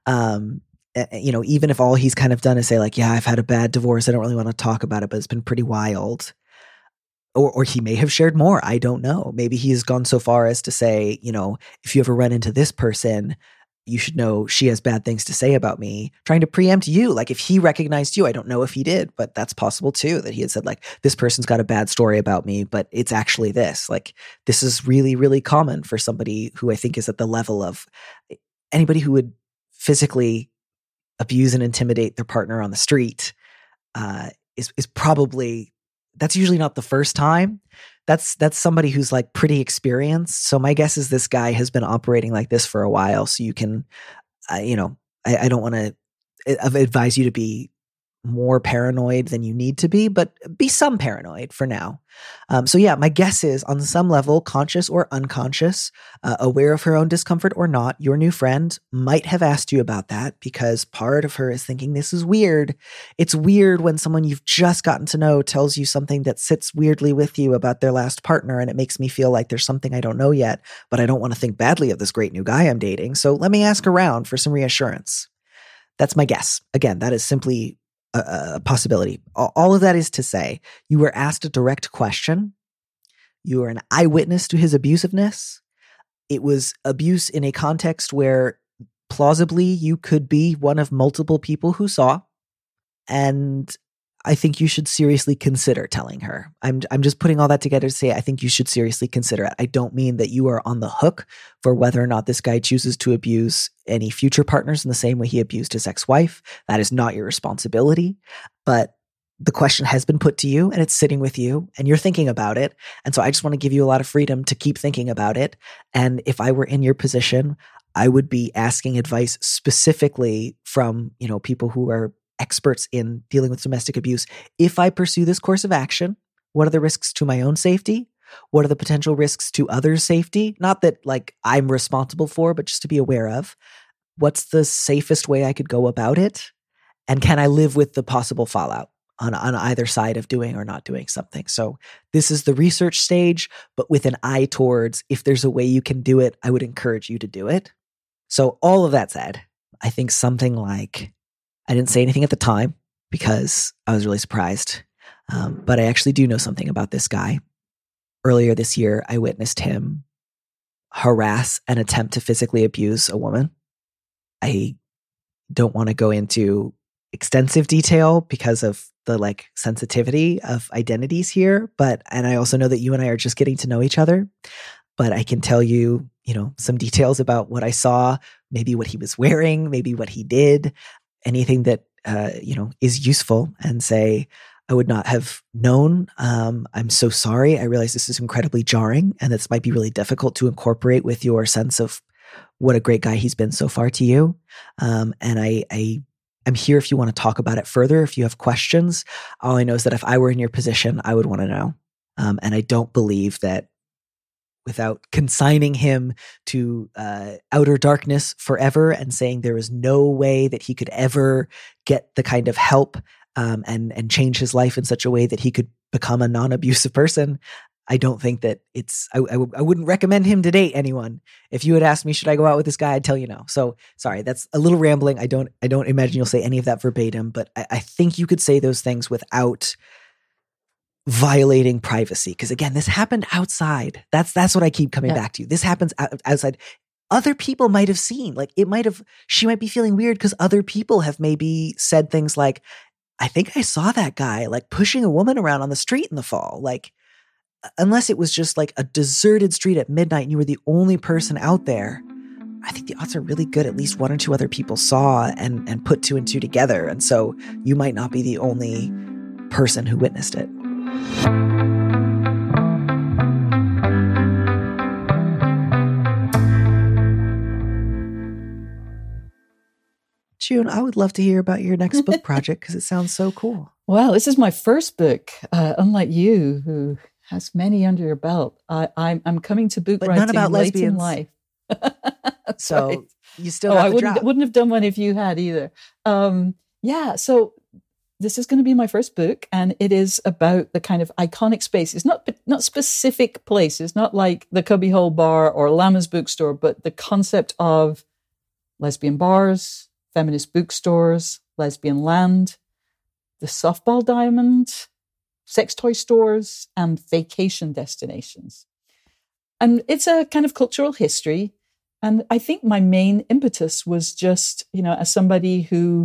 Even if all he's kind of done is say like, yeah, I've had a bad divorce. I don't really want to talk about it, but it's been pretty wild. Or he may have shared more. I don't know. Maybe he has gone so far as to say, if you ever run into this person, you should know she has bad things to say about me, trying to preempt you. Like if he recognized you, I don't know if he did, but that's possible too, that he had said like, this person's got a bad story about me, but it's actually this. Like this is really, really common for somebody who I think is at the level of anybody who would physically abuse and intimidate their partner on the street is probably, that's usually not the first time. That's somebody who's like pretty experienced. So my guess is this guy has been operating like this for a while. So you can, I don't want to advise you to be more paranoid than you need to be, but be some paranoid for now. So yeah, my guess is on some level, conscious or unconscious, aware of her own discomfort or not, your new friend might have asked you about that because part of her is thinking this is weird. It's weird when someone you've just gotten to know tells you something that sits weirdly with you about their last partner, and it makes me feel like there's something I don't know yet, but I don't want to think badly of this great new guy I'm dating. So let me ask around for some reassurance. That's my guess. Again, that is simply a possibility. All of that is to say, you were asked a direct question. You were an eyewitness to his abusiveness. It was abuse in a context where plausibly you could be one of multiple people who saw. And I think you should seriously consider telling her. I'm just putting all that together to say I think you should seriously consider it. I don't mean that you are on the hook for whether or not this guy chooses to abuse any future partners in the same way he abused his ex-wife. That is not your responsibility. But the question has been put to you and it's sitting with you and you're thinking about it. And so I just want to give you a lot of freedom to keep thinking about it. And if I were in your position, I would be asking advice specifically from, people who are experts in dealing with domestic abuse. If I pursue this course of action, what are the risks to my own safety? What are the potential risks to others' safety? Not that like I'm responsible for, but just to be aware of. What's the safest way I could go about it? And can I live with the possible fallout on either side of doing or not doing something? So this is the research stage, but with an eye towards if there's a way you can do it, I would encourage you to do it. So all of that said, I think something like, I didn't say anything at the time because I was really surprised. But I actually do know something about this guy. Earlier this year, I witnessed him harass and attempt to physically abuse a woman. I don't want to go into extensive detail because of the sensitivity of identities here. And I also know that you and I are just getting to know each other. But I can tell you, some details about what I saw, maybe what he was wearing, maybe what he did. Anything that, is useful and say, I would not have known. I'm so sorry. I realize this is incredibly jarring and this might be really difficult to incorporate with your sense of what a great guy he's been so far to you. And I'm here if you want to talk about it further. If you have questions, all I know is that if I were in your position, I would want to know. And I don't believe that without consigning him to outer darkness forever and saying there is no way that he could ever get the kind of help and change his life in such a way that he could become a non-abusive person, I don't think that I wouldn't recommend him to date anyone. If you had asked me, should I go out with this guy? I'd tell you no. So sorry, that's a little rambling. I don't imagine you'll say any of that verbatim, but I think you could say those things without violating privacy. Because again, this happened outside. That's what I keep coming back to. This happens outside. Other people might have seen, she might be feeling weird because other people have maybe said things like, I think I saw that guy pushing a woman around on the street in the fall. Unless it was just a deserted street at midnight and you were the only person out there, I think the odds are really good at least one or two other people saw and put two and two together. And so you might not be the only person who witnessed it. June, I would love to hear about your next book project because it sounds so cool. Well, this is my first book, unlike you, who Has many under your belt. I'm coming to book but writing none about late in lesbians. life. So right. You still got the job. Wouldn't have done one if you had either. So this is going to be my first book, and it is about the kind of iconic spaces, not specific places, not like the Cubbyhole Bar or Lama's bookstore, but the concept of lesbian bars, feminist bookstores, lesbian land, the softball diamond, sex toy stores, and vacation destinations. And it's a kind of cultural history. And I think my main impetus was just, as somebody who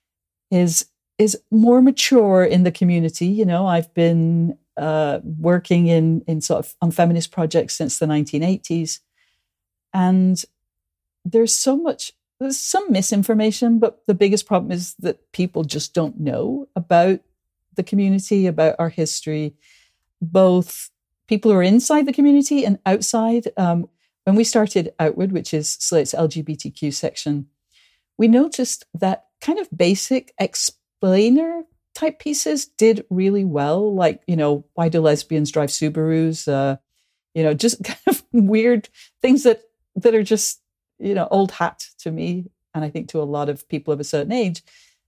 is more mature in the community, I've been working in sort of on feminist projects since the 1980s. And there's some misinformation, but the biggest problem is that people just don't know about the community, about our history, both people who are inside the community and outside. When we started Outward, which is Slate's LGBTQ section, we noticed that kind of basic explainer type pieces did really well. Like, why do lesbians drive Subarus? Just kind of weird things that are just, old hat to me. And I think to a lot of people of a certain age,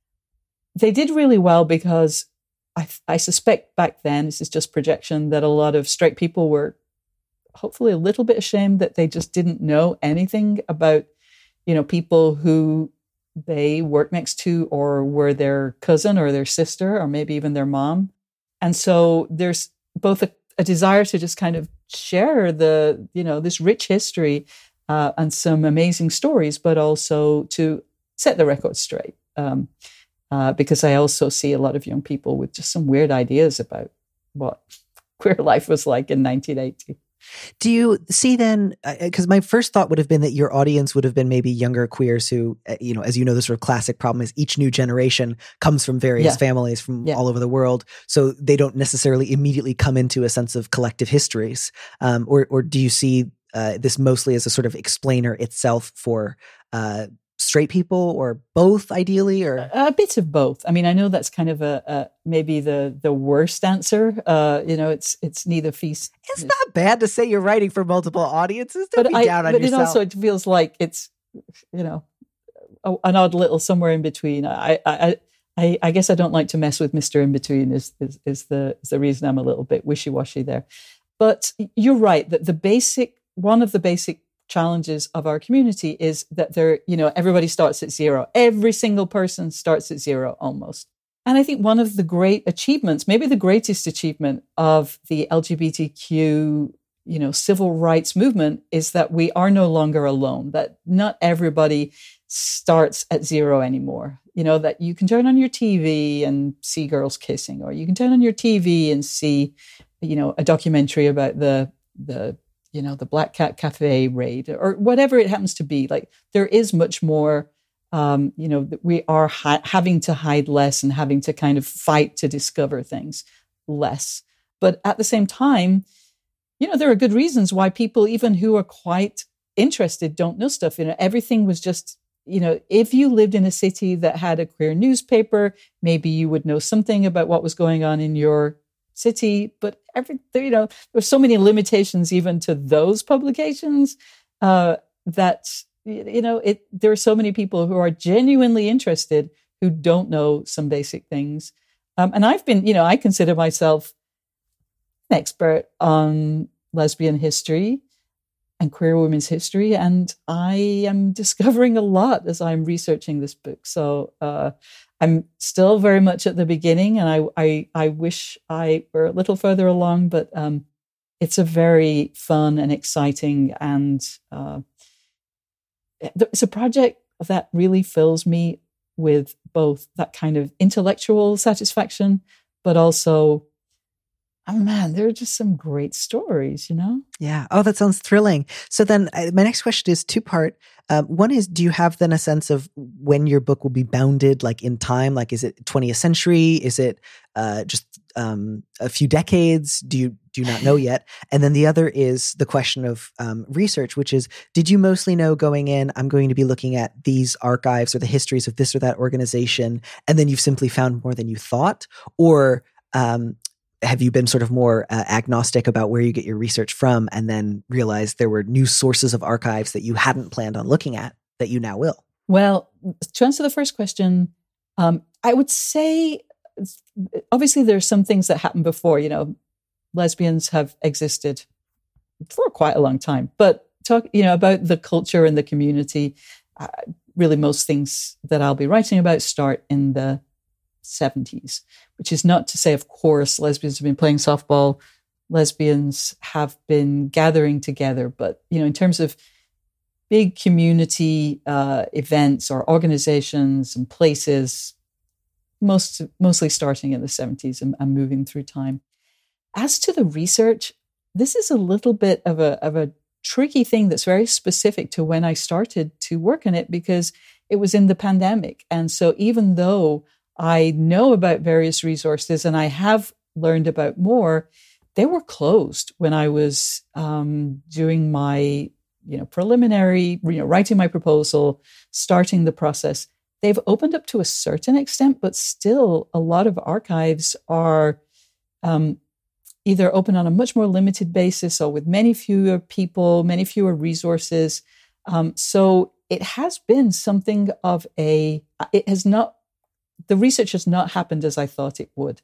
they did really well because I suspect back then, this is just projection, that a lot of straight people were hopefully a little bit ashamed that they just didn't know anything about, people who they work next to or were their cousin or their sister or maybe even their mom. And so there's both a desire to just kind of share this rich history and some amazing stories, but also to set the record straight. Because I also see a lot of young people with just some weird ideas about what queer life was like in 1980. Do you see then, because my first thought would have been that your audience would have been maybe younger queers who, as the sort of classic problem is each new generation comes from various families from all over the world. So they don't necessarily immediately come into a sense of collective histories. Or do you see this mostly as a sort of explainer itself for straight people, or both ideally, or a bit of both? I mean, I know that's kind of maybe the worst answer. It's neither feast. It's not bad to say you're writing for multiple audiences. Don't be down on yourself. But it also feels like it's an odd little somewhere in between. I guess I don't like to mess with Mr. In Between. Is the reason I'm a little bit wishy-washy there. But you're right that one of the basic challenges of our community is that everybody starts at zero. Every single person starts at zero almost. And I think one of the great achievements, maybe the greatest achievement of the LGBTQ, civil rights movement is that we are no longer alone, that not everybody starts at zero anymore. That you can turn on your TV and see girls kissing, or you can turn on your TV and see, a documentary about the Black Cat Cafe raid, or whatever it happens to be. Like, there is much more, we are having to hide less and having to kind of fight to discover things less. But at the same time, there are good reasons why people, even who are quite interested, don't know stuff. Everything was just, if you lived in a city that had a queer newspaper, maybe you would know something about what was going on in your city, but there's so many limitations even to those publications that there are so many people who are genuinely interested who don't know some basic things. And I've been, I consider myself an expert on lesbian history and queer women's history, and I am discovering a lot as I'm researching this book. So I'm still very much at the beginning, and I wish I were a little further along, but it's a very fun and exciting, and it's a project that really fills me with both that kind of intellectual satisfaction, but also, oh man, there are just some great stories, Yeah. Oh, that sounds thrilling. So then my next question is two-part. One is, do you have then a sense of when your book will be bounded, like in time? Like, is it 20th century? Is it just a few decades? Do you not know yet? And then the other is the question of research, which is, did you mostly know going in, I'm going to be looking at these archives or the histories of this or that organization, and then you've simply found more than you thought? Or have you been sort of more agnostic about where you get your research from, and then realized there were new sources of archives that you hadn't planned on looking at that you now will? Well, to answer the first question, I would say, obviously, there are some things that happened before. Lesbians have existed for quite a long time, but talk, about the culture and the community. Really, most things that I'll be writing about start in the 70s, which is not to say, of course, lesbians have been playing softball. Lesbians have been gathering together. But, in terms of big community events or organizations and places, mostly starting in the 70s and moving through time. As to the research, this is a little bit of a tricky thing that's very specific to when I started to work on it, because it was in the pandemic. And so even though I know about various resources and I have learned about more, they were closed when I was doing my preliminary, writing my proposal, starting the process. They've opened up to a certain extent, but still a lot of archives are either open on a much more limited basis or with many fewer people, many fewer resources. So it has been something of the research has not happened as I thought it would.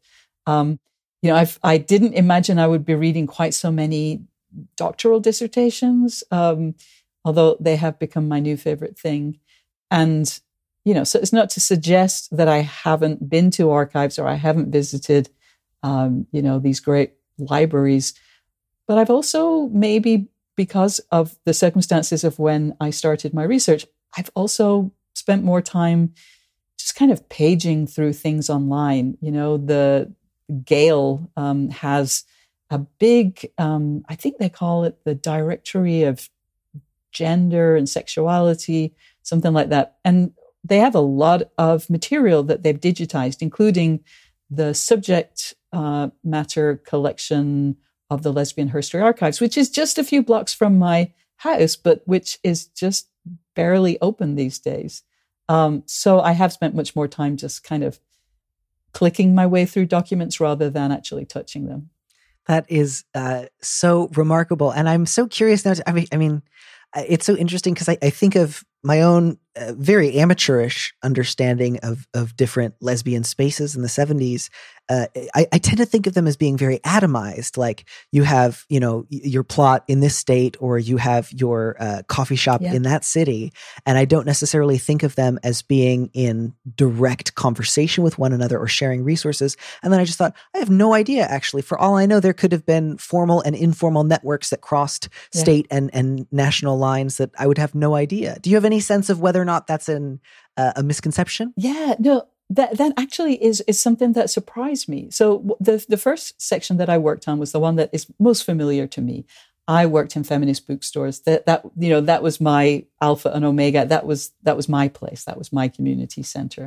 I didn't imagine I would be reading quite so many doctoral dissertations, although they have become my new favorite thing. And, so it's not to suggest that I haven't been to archives or I haven't visited, these great libraries. But I've also, maybe because of the circumstances of when I started my research, I've also spent more time just kind of paging through things online. The Gale has a big, I think they call it the Directory of Gender and Sexuality, something like that. And they have a lot of material that they've digitized, including the subject matter collection of the Lesbian History Archives, which is just a few blocks from my house, but which is just barely open these days. So I have spent much more time just kind of clicking my way through documents rather than actually touching them. That is so remarkable. And I'm so curious now. I mean, it's so interesting because I think of my own very amateurish understanding of different lesbian spaces in the 70s. I tend to think of them as being very atomized. Like you have, your plot in this state, or you have your coffee shop in that city. And I don't necessarily think of them as being in direct conversation with one another or sharing resources. And then I just thought, I have no idea, actually. For all I know, there could have been formal and informal networks that crossed state and national lines that I would have no idea. Do you have any sense of whether or not that's a misconception? Yeah, no. That actually is something that surprised me. So the first section that I worked on was the one that is most familiar to me. I worked in feminist bookstores. That was my alpha and omega. That was my place. That was my community center.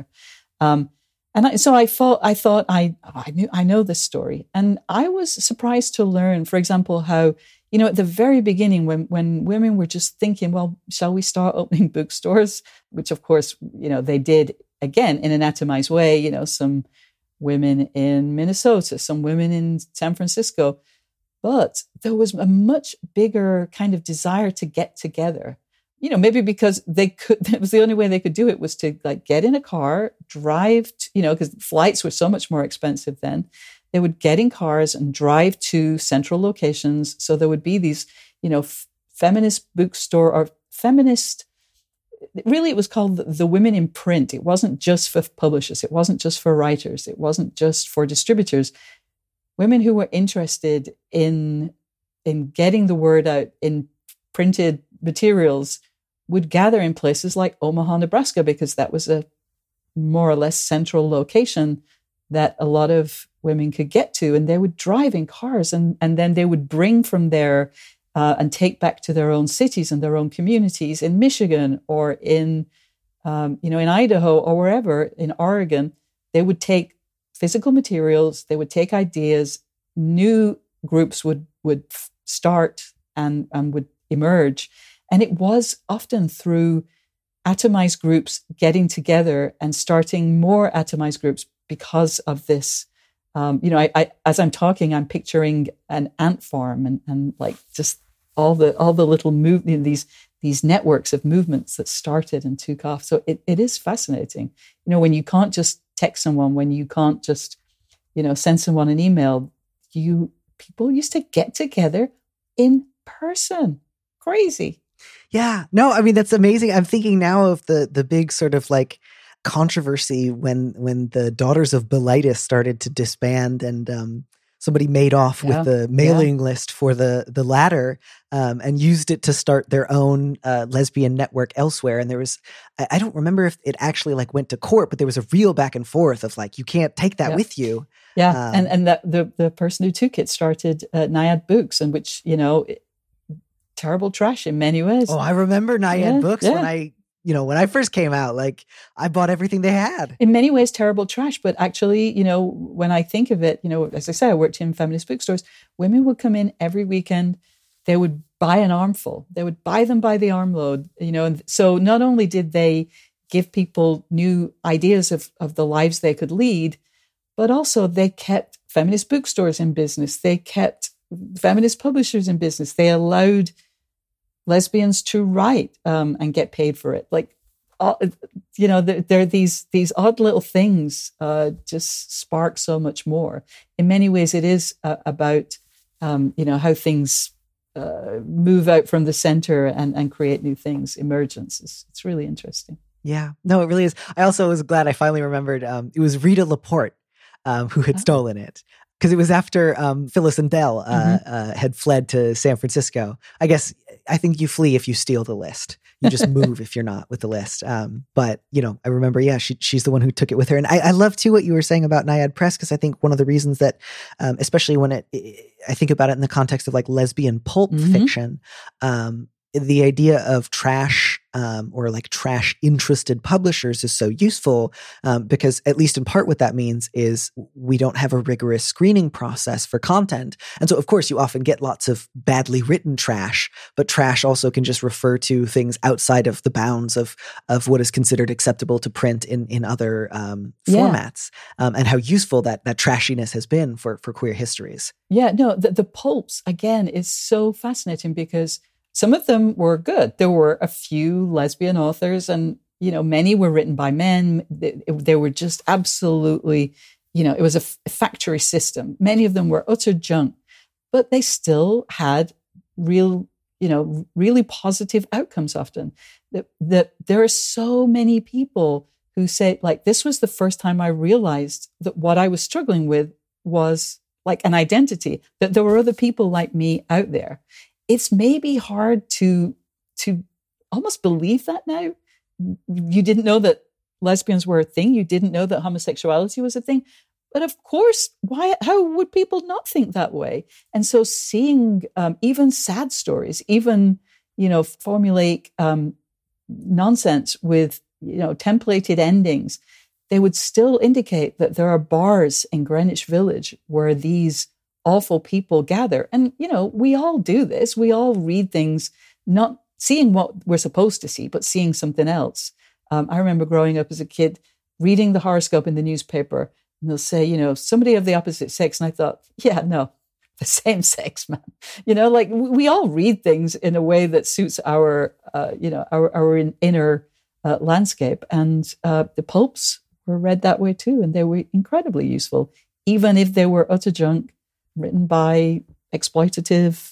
So I thought I know this story, and I was surprised to learn, for example, how at the very beginning when women were just thinking, well, shall we start opening bookstores? Which of course they did. Again, in an atomized way, some women in Minnesota, some women in San Francisco, but there was a much bigger kind of desire to get together. Maybe because it was the only way they could do it was to get in a car, drive, because flights were so much more expensive then. They would get in cars and drive to central locations. So there would be these, feminist bookstore or feminist. Really, it was called the Women in Print. It wasn't just for publishers. It wasn't just for writers. It wasn't just for distributors. Women who were interested in getting the word out in printed materials would gather in places like Omaha, Nebraska, because that was a more or less central location that a lot of women could get to. And they would drive in cars and then they would bring from there and take back to their own cities and their own communities in Michigan or in Idaho or wherever, in Oregon. They would take physical materials, they would take ideas, new groups would start and would emerge. And it was often through atomized groups getting together and starting more atomized groups because of this I as I'm talking, I'm picturing an ant farm and like just all the little these networks of movements that started and took off. So it is fascinating. When you can't just text someone, when you can't just, send someone an email, people used to get together in person. Crazy. Yeah. No, I mean, that's amazing. I'm thinking now of the big sort of like controversy when the Daughters of Bilitis started to disband and somebody made off with the mailing list for the latter and used it to start their own lesbian network elsewhere. And there was, I don't remember if it actually like went to court, but there was a real back and forth of like, you can't take that with you. Yeah. And that the person who took it started Naiad Books, and which, terrible trash in many ways. Oh, I remember Naiad Books when I first came out, like I bought everything they had. In many ways, terrible trash. But actually, when I think of it, as I say, I worked in feminist bookstores. Women would come in every weekend. They would buy an armful. They would buy them by the armload, And so not only did they give people new ideas of the lives they could lead, but also they kept feminist bookstores in business. They kept feminist publishers in business. They allowed lesbians to write and get paid for it. Like, there are these odd little things just spark so much more. In many ways, it is about, how things move out from the center and create new things, emergence. It's really interesting. Yeah, no, it really is. I also was glad I finally remembered it was Rita Laporte who had stolen it. Because it was after Phyllis and Dell had fled to San Francisco. I think you flee if you steal the list. You just move if you're not with the list. But, I remember, she's the one who took it with her. And I love, too, what you were saying about Naiad Press, because I think one of the reasons that, especially when I think about it in the context of like lesbian pulp fiction, the idea of trash or like trash interested publishers is so useful because at least in part what that means is we don't have a rigorous screening process for content. And so of course you often get lots of badly written trash, but trash also can just refer to things outside of the bounds of what is considered acceptable to print in other formats and how useful that trashiness has been for queer histories. Yeah, no, the pulps again is so fascinating because some of them were good. There were a few lesbian authors and, many were written by men. They were just absolutely, it was a factory system. Many of them were utter junk, but they still had real, really positive outcomes often. That there are so many people who say, like, this was the first time I realized that what I was struggling with was like an identity, that there were other people like me out there. It's maybe hard to almost believe that now. You didn't know that lesbians were a thing. You didn't know that homosexuality was a thing. But of course, how would people not think that way? And so seeing even sad stories, even, formulaic nonsense with, templated endings, they would still indicate that there are bars in Greenwich Village where these awful people gather. And, we all do this. We all read things, not seeing what we're supposed to see, but seeing something else. I remember growing up as a kid, reading the horoscope in the newspaper, and they'll say, somebody of the opposite sex. And I thought, yeah, no, the same sex, man. Like we all read things in a way that suits our inner landscape. And the pulps were read that way too. And they were incredibly useful, even if they were utter junk, written by exploitative,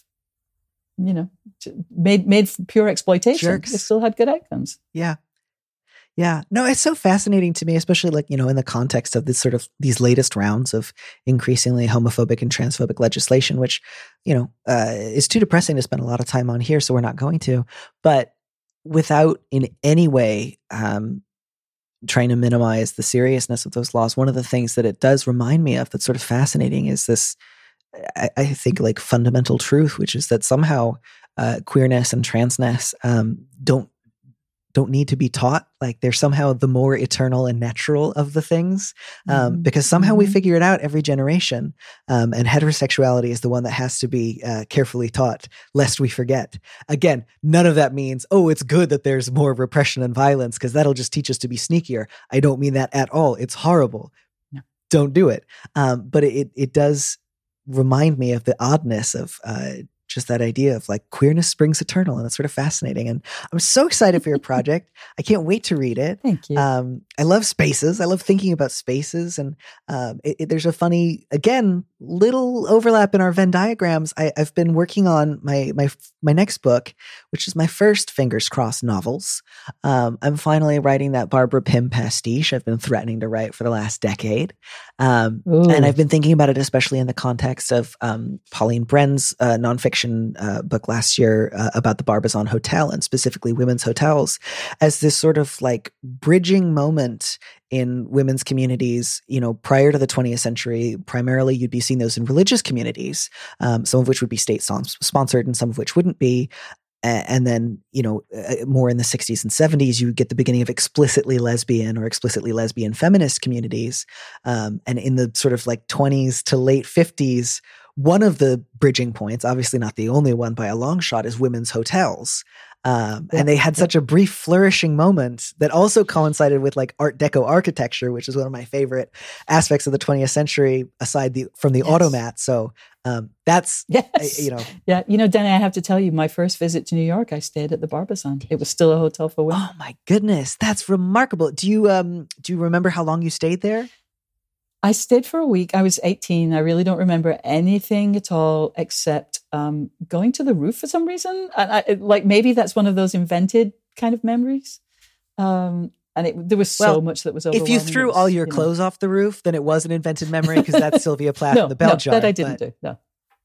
made for pure exploitation. Jerks. They still had good outcomes. Yeah. Yeah. No, it's so fascinating to me, especially like, in the context of this sort of these latest rounds of increasingly homophobic and transphobic legislation, which, is too depressing to spend a lot of time on here. So we're not going to, but without in any way, trying to minimize the seriousness of those laws. One of the things that it does remind me of that's sort of fascinating is this, I think, like fundamental truth, which is that somehow queerness and transness don't need to be taught. Like they're somehow the more eternal and natural of the things because somehow we figure it out every generation. And heterosexuality is the one that has to be carefully taught, lest we forget. Again, none of that means, it's good that there's more repression and violence because that'll just teach us to be sneakier. I don't mean that at all. It's horrible. don't do it. But it does remind me of the oddness of just that idea of like queerness springs eternal. And it's sort of fascinating. And I'm so excited for your project. I can't wait to read it. Thank you. I love spaces. I love thinking about spaces. And there's a funny, again, little overlap in our Venn diagrams. I've been working on my next book, which is my first Fingers Crossed novels. I'm finally writing that Barbara Pym pastiche I've been threatening to write for the last decade. And I've been thinking about it, especially in the context of Pauline Brenn's nonfiction book last year about the Barbizon Hotel, and specifically women's hotels, as this sort of like bridging moment in women's communities. Prior to the 20th century, primarily you'd be seeing those in religious communities, some of which would be state sponsored and some of which wouldn't be. And then, more in the 60s and 70s, you get the beginning of explicitly lesbian or explicitly lesbian feminist communities. And in the sort of like 20s to late 50s, one of the bridging points, obviously not the only one by a long shot, is women's hotels. And they had such a brief flourishing moment that also coincided with like Art Deco architecture, which is one of my favorite aspects of the 20th century, aside from the automat. So that's, Yeah, Danny, I have to tell you, my first visit to New York, I stayed at the Barbizon. It was still a hotel for women. Oh my goodness. That's remarkable. Do you remember how long you stayed there? I stayed for a week. I was 18. I really don't remember anything at all except going to the roof for some reason. Maybe that's one of those invented kind of memories. And there was so much that was overwhelming. If you threw all your clothes off the roof, then it was an invented memory, because that's Sylvia Plath and the bell jar. That I didn't do. No.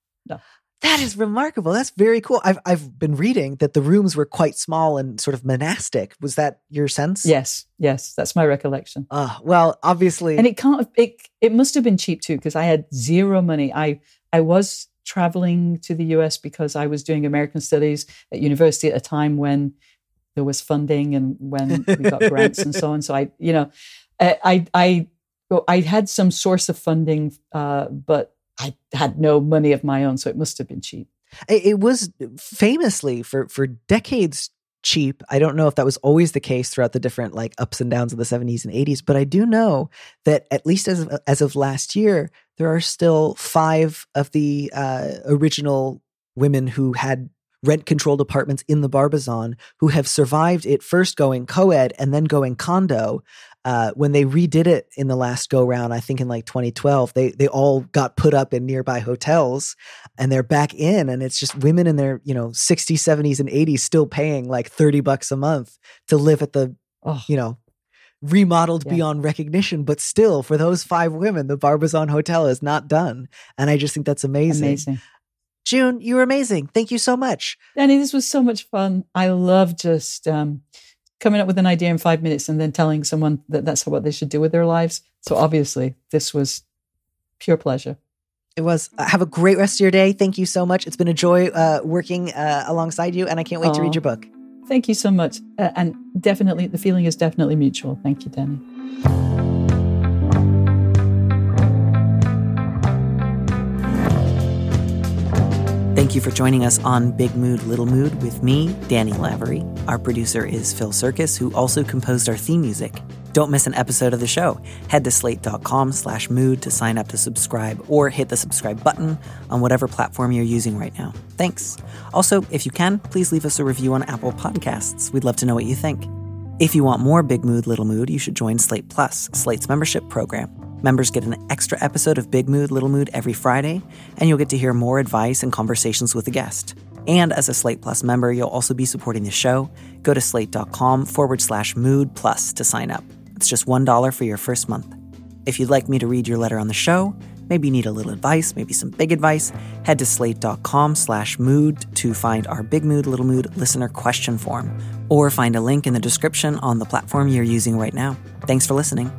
That is remarkable. That's very cool. I've been reading that the rooms were quite small and sort of monastic. Was that your sense? Yes, that's my recollection. Well, obviously, and it must have been cheap too, because I had zero money. I was traveling to the US because I was doing American studies at university at a time when there was funding and when we got grants and so on. So I had some source of funding, but I had no money of my own, so it must have been cheap. It was famously for decades cheap. I don't know if that was always the case throughout the different like ups and downs of the 70s and 80s, but I do know that at least as of last year, there are still 5 of the original women who had rent-controlled apartments in the Barbizon who have survived it first going co-ed and then going condo. When they redid it in the last go-round, I think in like 2012, they all got put up in nearby hotels, and they're back in, and it's just women in their 60s, 70s, and 80s still paying like $30 a month to live at the remodeled beyond recognition. But still, for those 5 women, the Barbizon Hotel is not done, and I just think that's amazing. June, you were amazing. Thank you so much. Danny, this was so much fun. I love just coming up with an idea in 5 minutes and then telling someone that that's what they should do with their lives. So obviously, this was pure pleasure. It was. Have a great rest of your day. Thank you so much. It's been a joy working alongside you, and I can't wait to read your book. Thank you so much. And definitely, the feeling is definitely mutual. Thank you, Danny. Thank you for joining us on Big Mood, Little Mood with me, Danny Lavery. Our producer is Phil Circus, who also composed our theme music. Don't miss an episode of the show. Head to slate.com/mood to sign up to subscribe, or hit the subscribe button on whatever platform you're using right now. Thanks. Also, if you can, please leave us a review on Apple Podcasts. We'd love to know what you think. If you want more Big Mood, Little Mood, you should join Slate Plus, Slate's membership program. Members get an extra episode of Big Mood, Little Mood every Friday, and you'll get to hear more advice and conversations with a guest. And as a Slate Plus member, you'll also be supporting the show. Go to slate.com/mood plus to sign up. It's just $1 for your first month. If you'd like me to read your letter on the show, maybe you need a little advice, maybe some big advice, head to slate.com/mood to find our Big Mood, Little Mood listener question form, or find a link in the description on the platform you're using right now. Thanks for listening.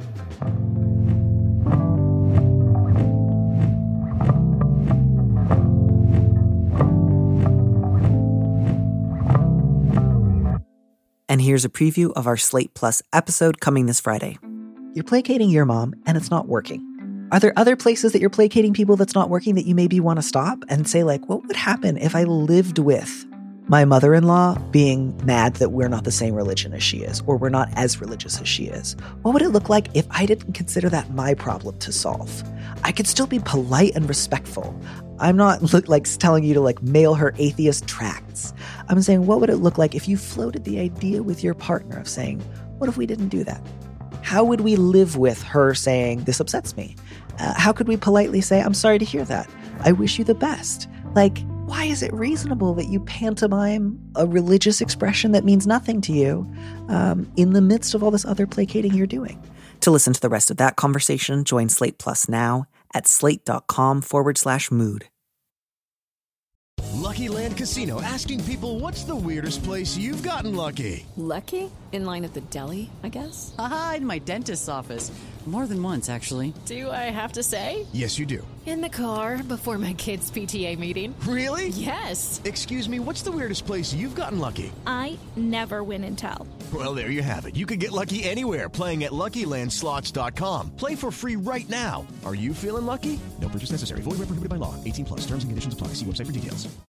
And here's a preview of our Slate Plus episode coming this Friday. You're placating your mom, and it's not working. Are there other places that you're placating people that's not working that you maybe want to stop and say, like, what would happen if I lived with My mother-in-law being mad that we're not the same religion as she is, or we're not as religious as she is. What would it look like if I didn't consider that my problem to solve? I could still be polite and respectful. I'm not telling you to mail her atheist tracts. I'm saying, what would it look like if you floated the idea with your partner of saying, what if we didn't do that? How would we live with her saying, this upsets me? How could we politely say, I'm sorry to hear that. I wish you the best. Why is it reasonable that you pantomime a religious expression that means nothing to you in the midst of all this other placating you're doing? To listen to the rest of that conversation, join Slate Plus now at slate.com/mood. Lucky Land Casino, asking people, what's the weirdest place you've gotten lucky? Lucky? In line at the deli, I guess? Aha, in my dentist's office. More than once, actually. Do I have to say? Yes, you do. In the car before my kids' PTA meeting. Really? Yes. Excuse me, what's the weirdest place you've gotten lucky? I never win and tell. Well, there you have it. You can get lucky anywhere, playing at LuckyLandSlots.com. Play for free right now. Are you feeling lucky? No purchase necessary. Void where prohibited by law. 18+. Terms and conditions apply. See website for details.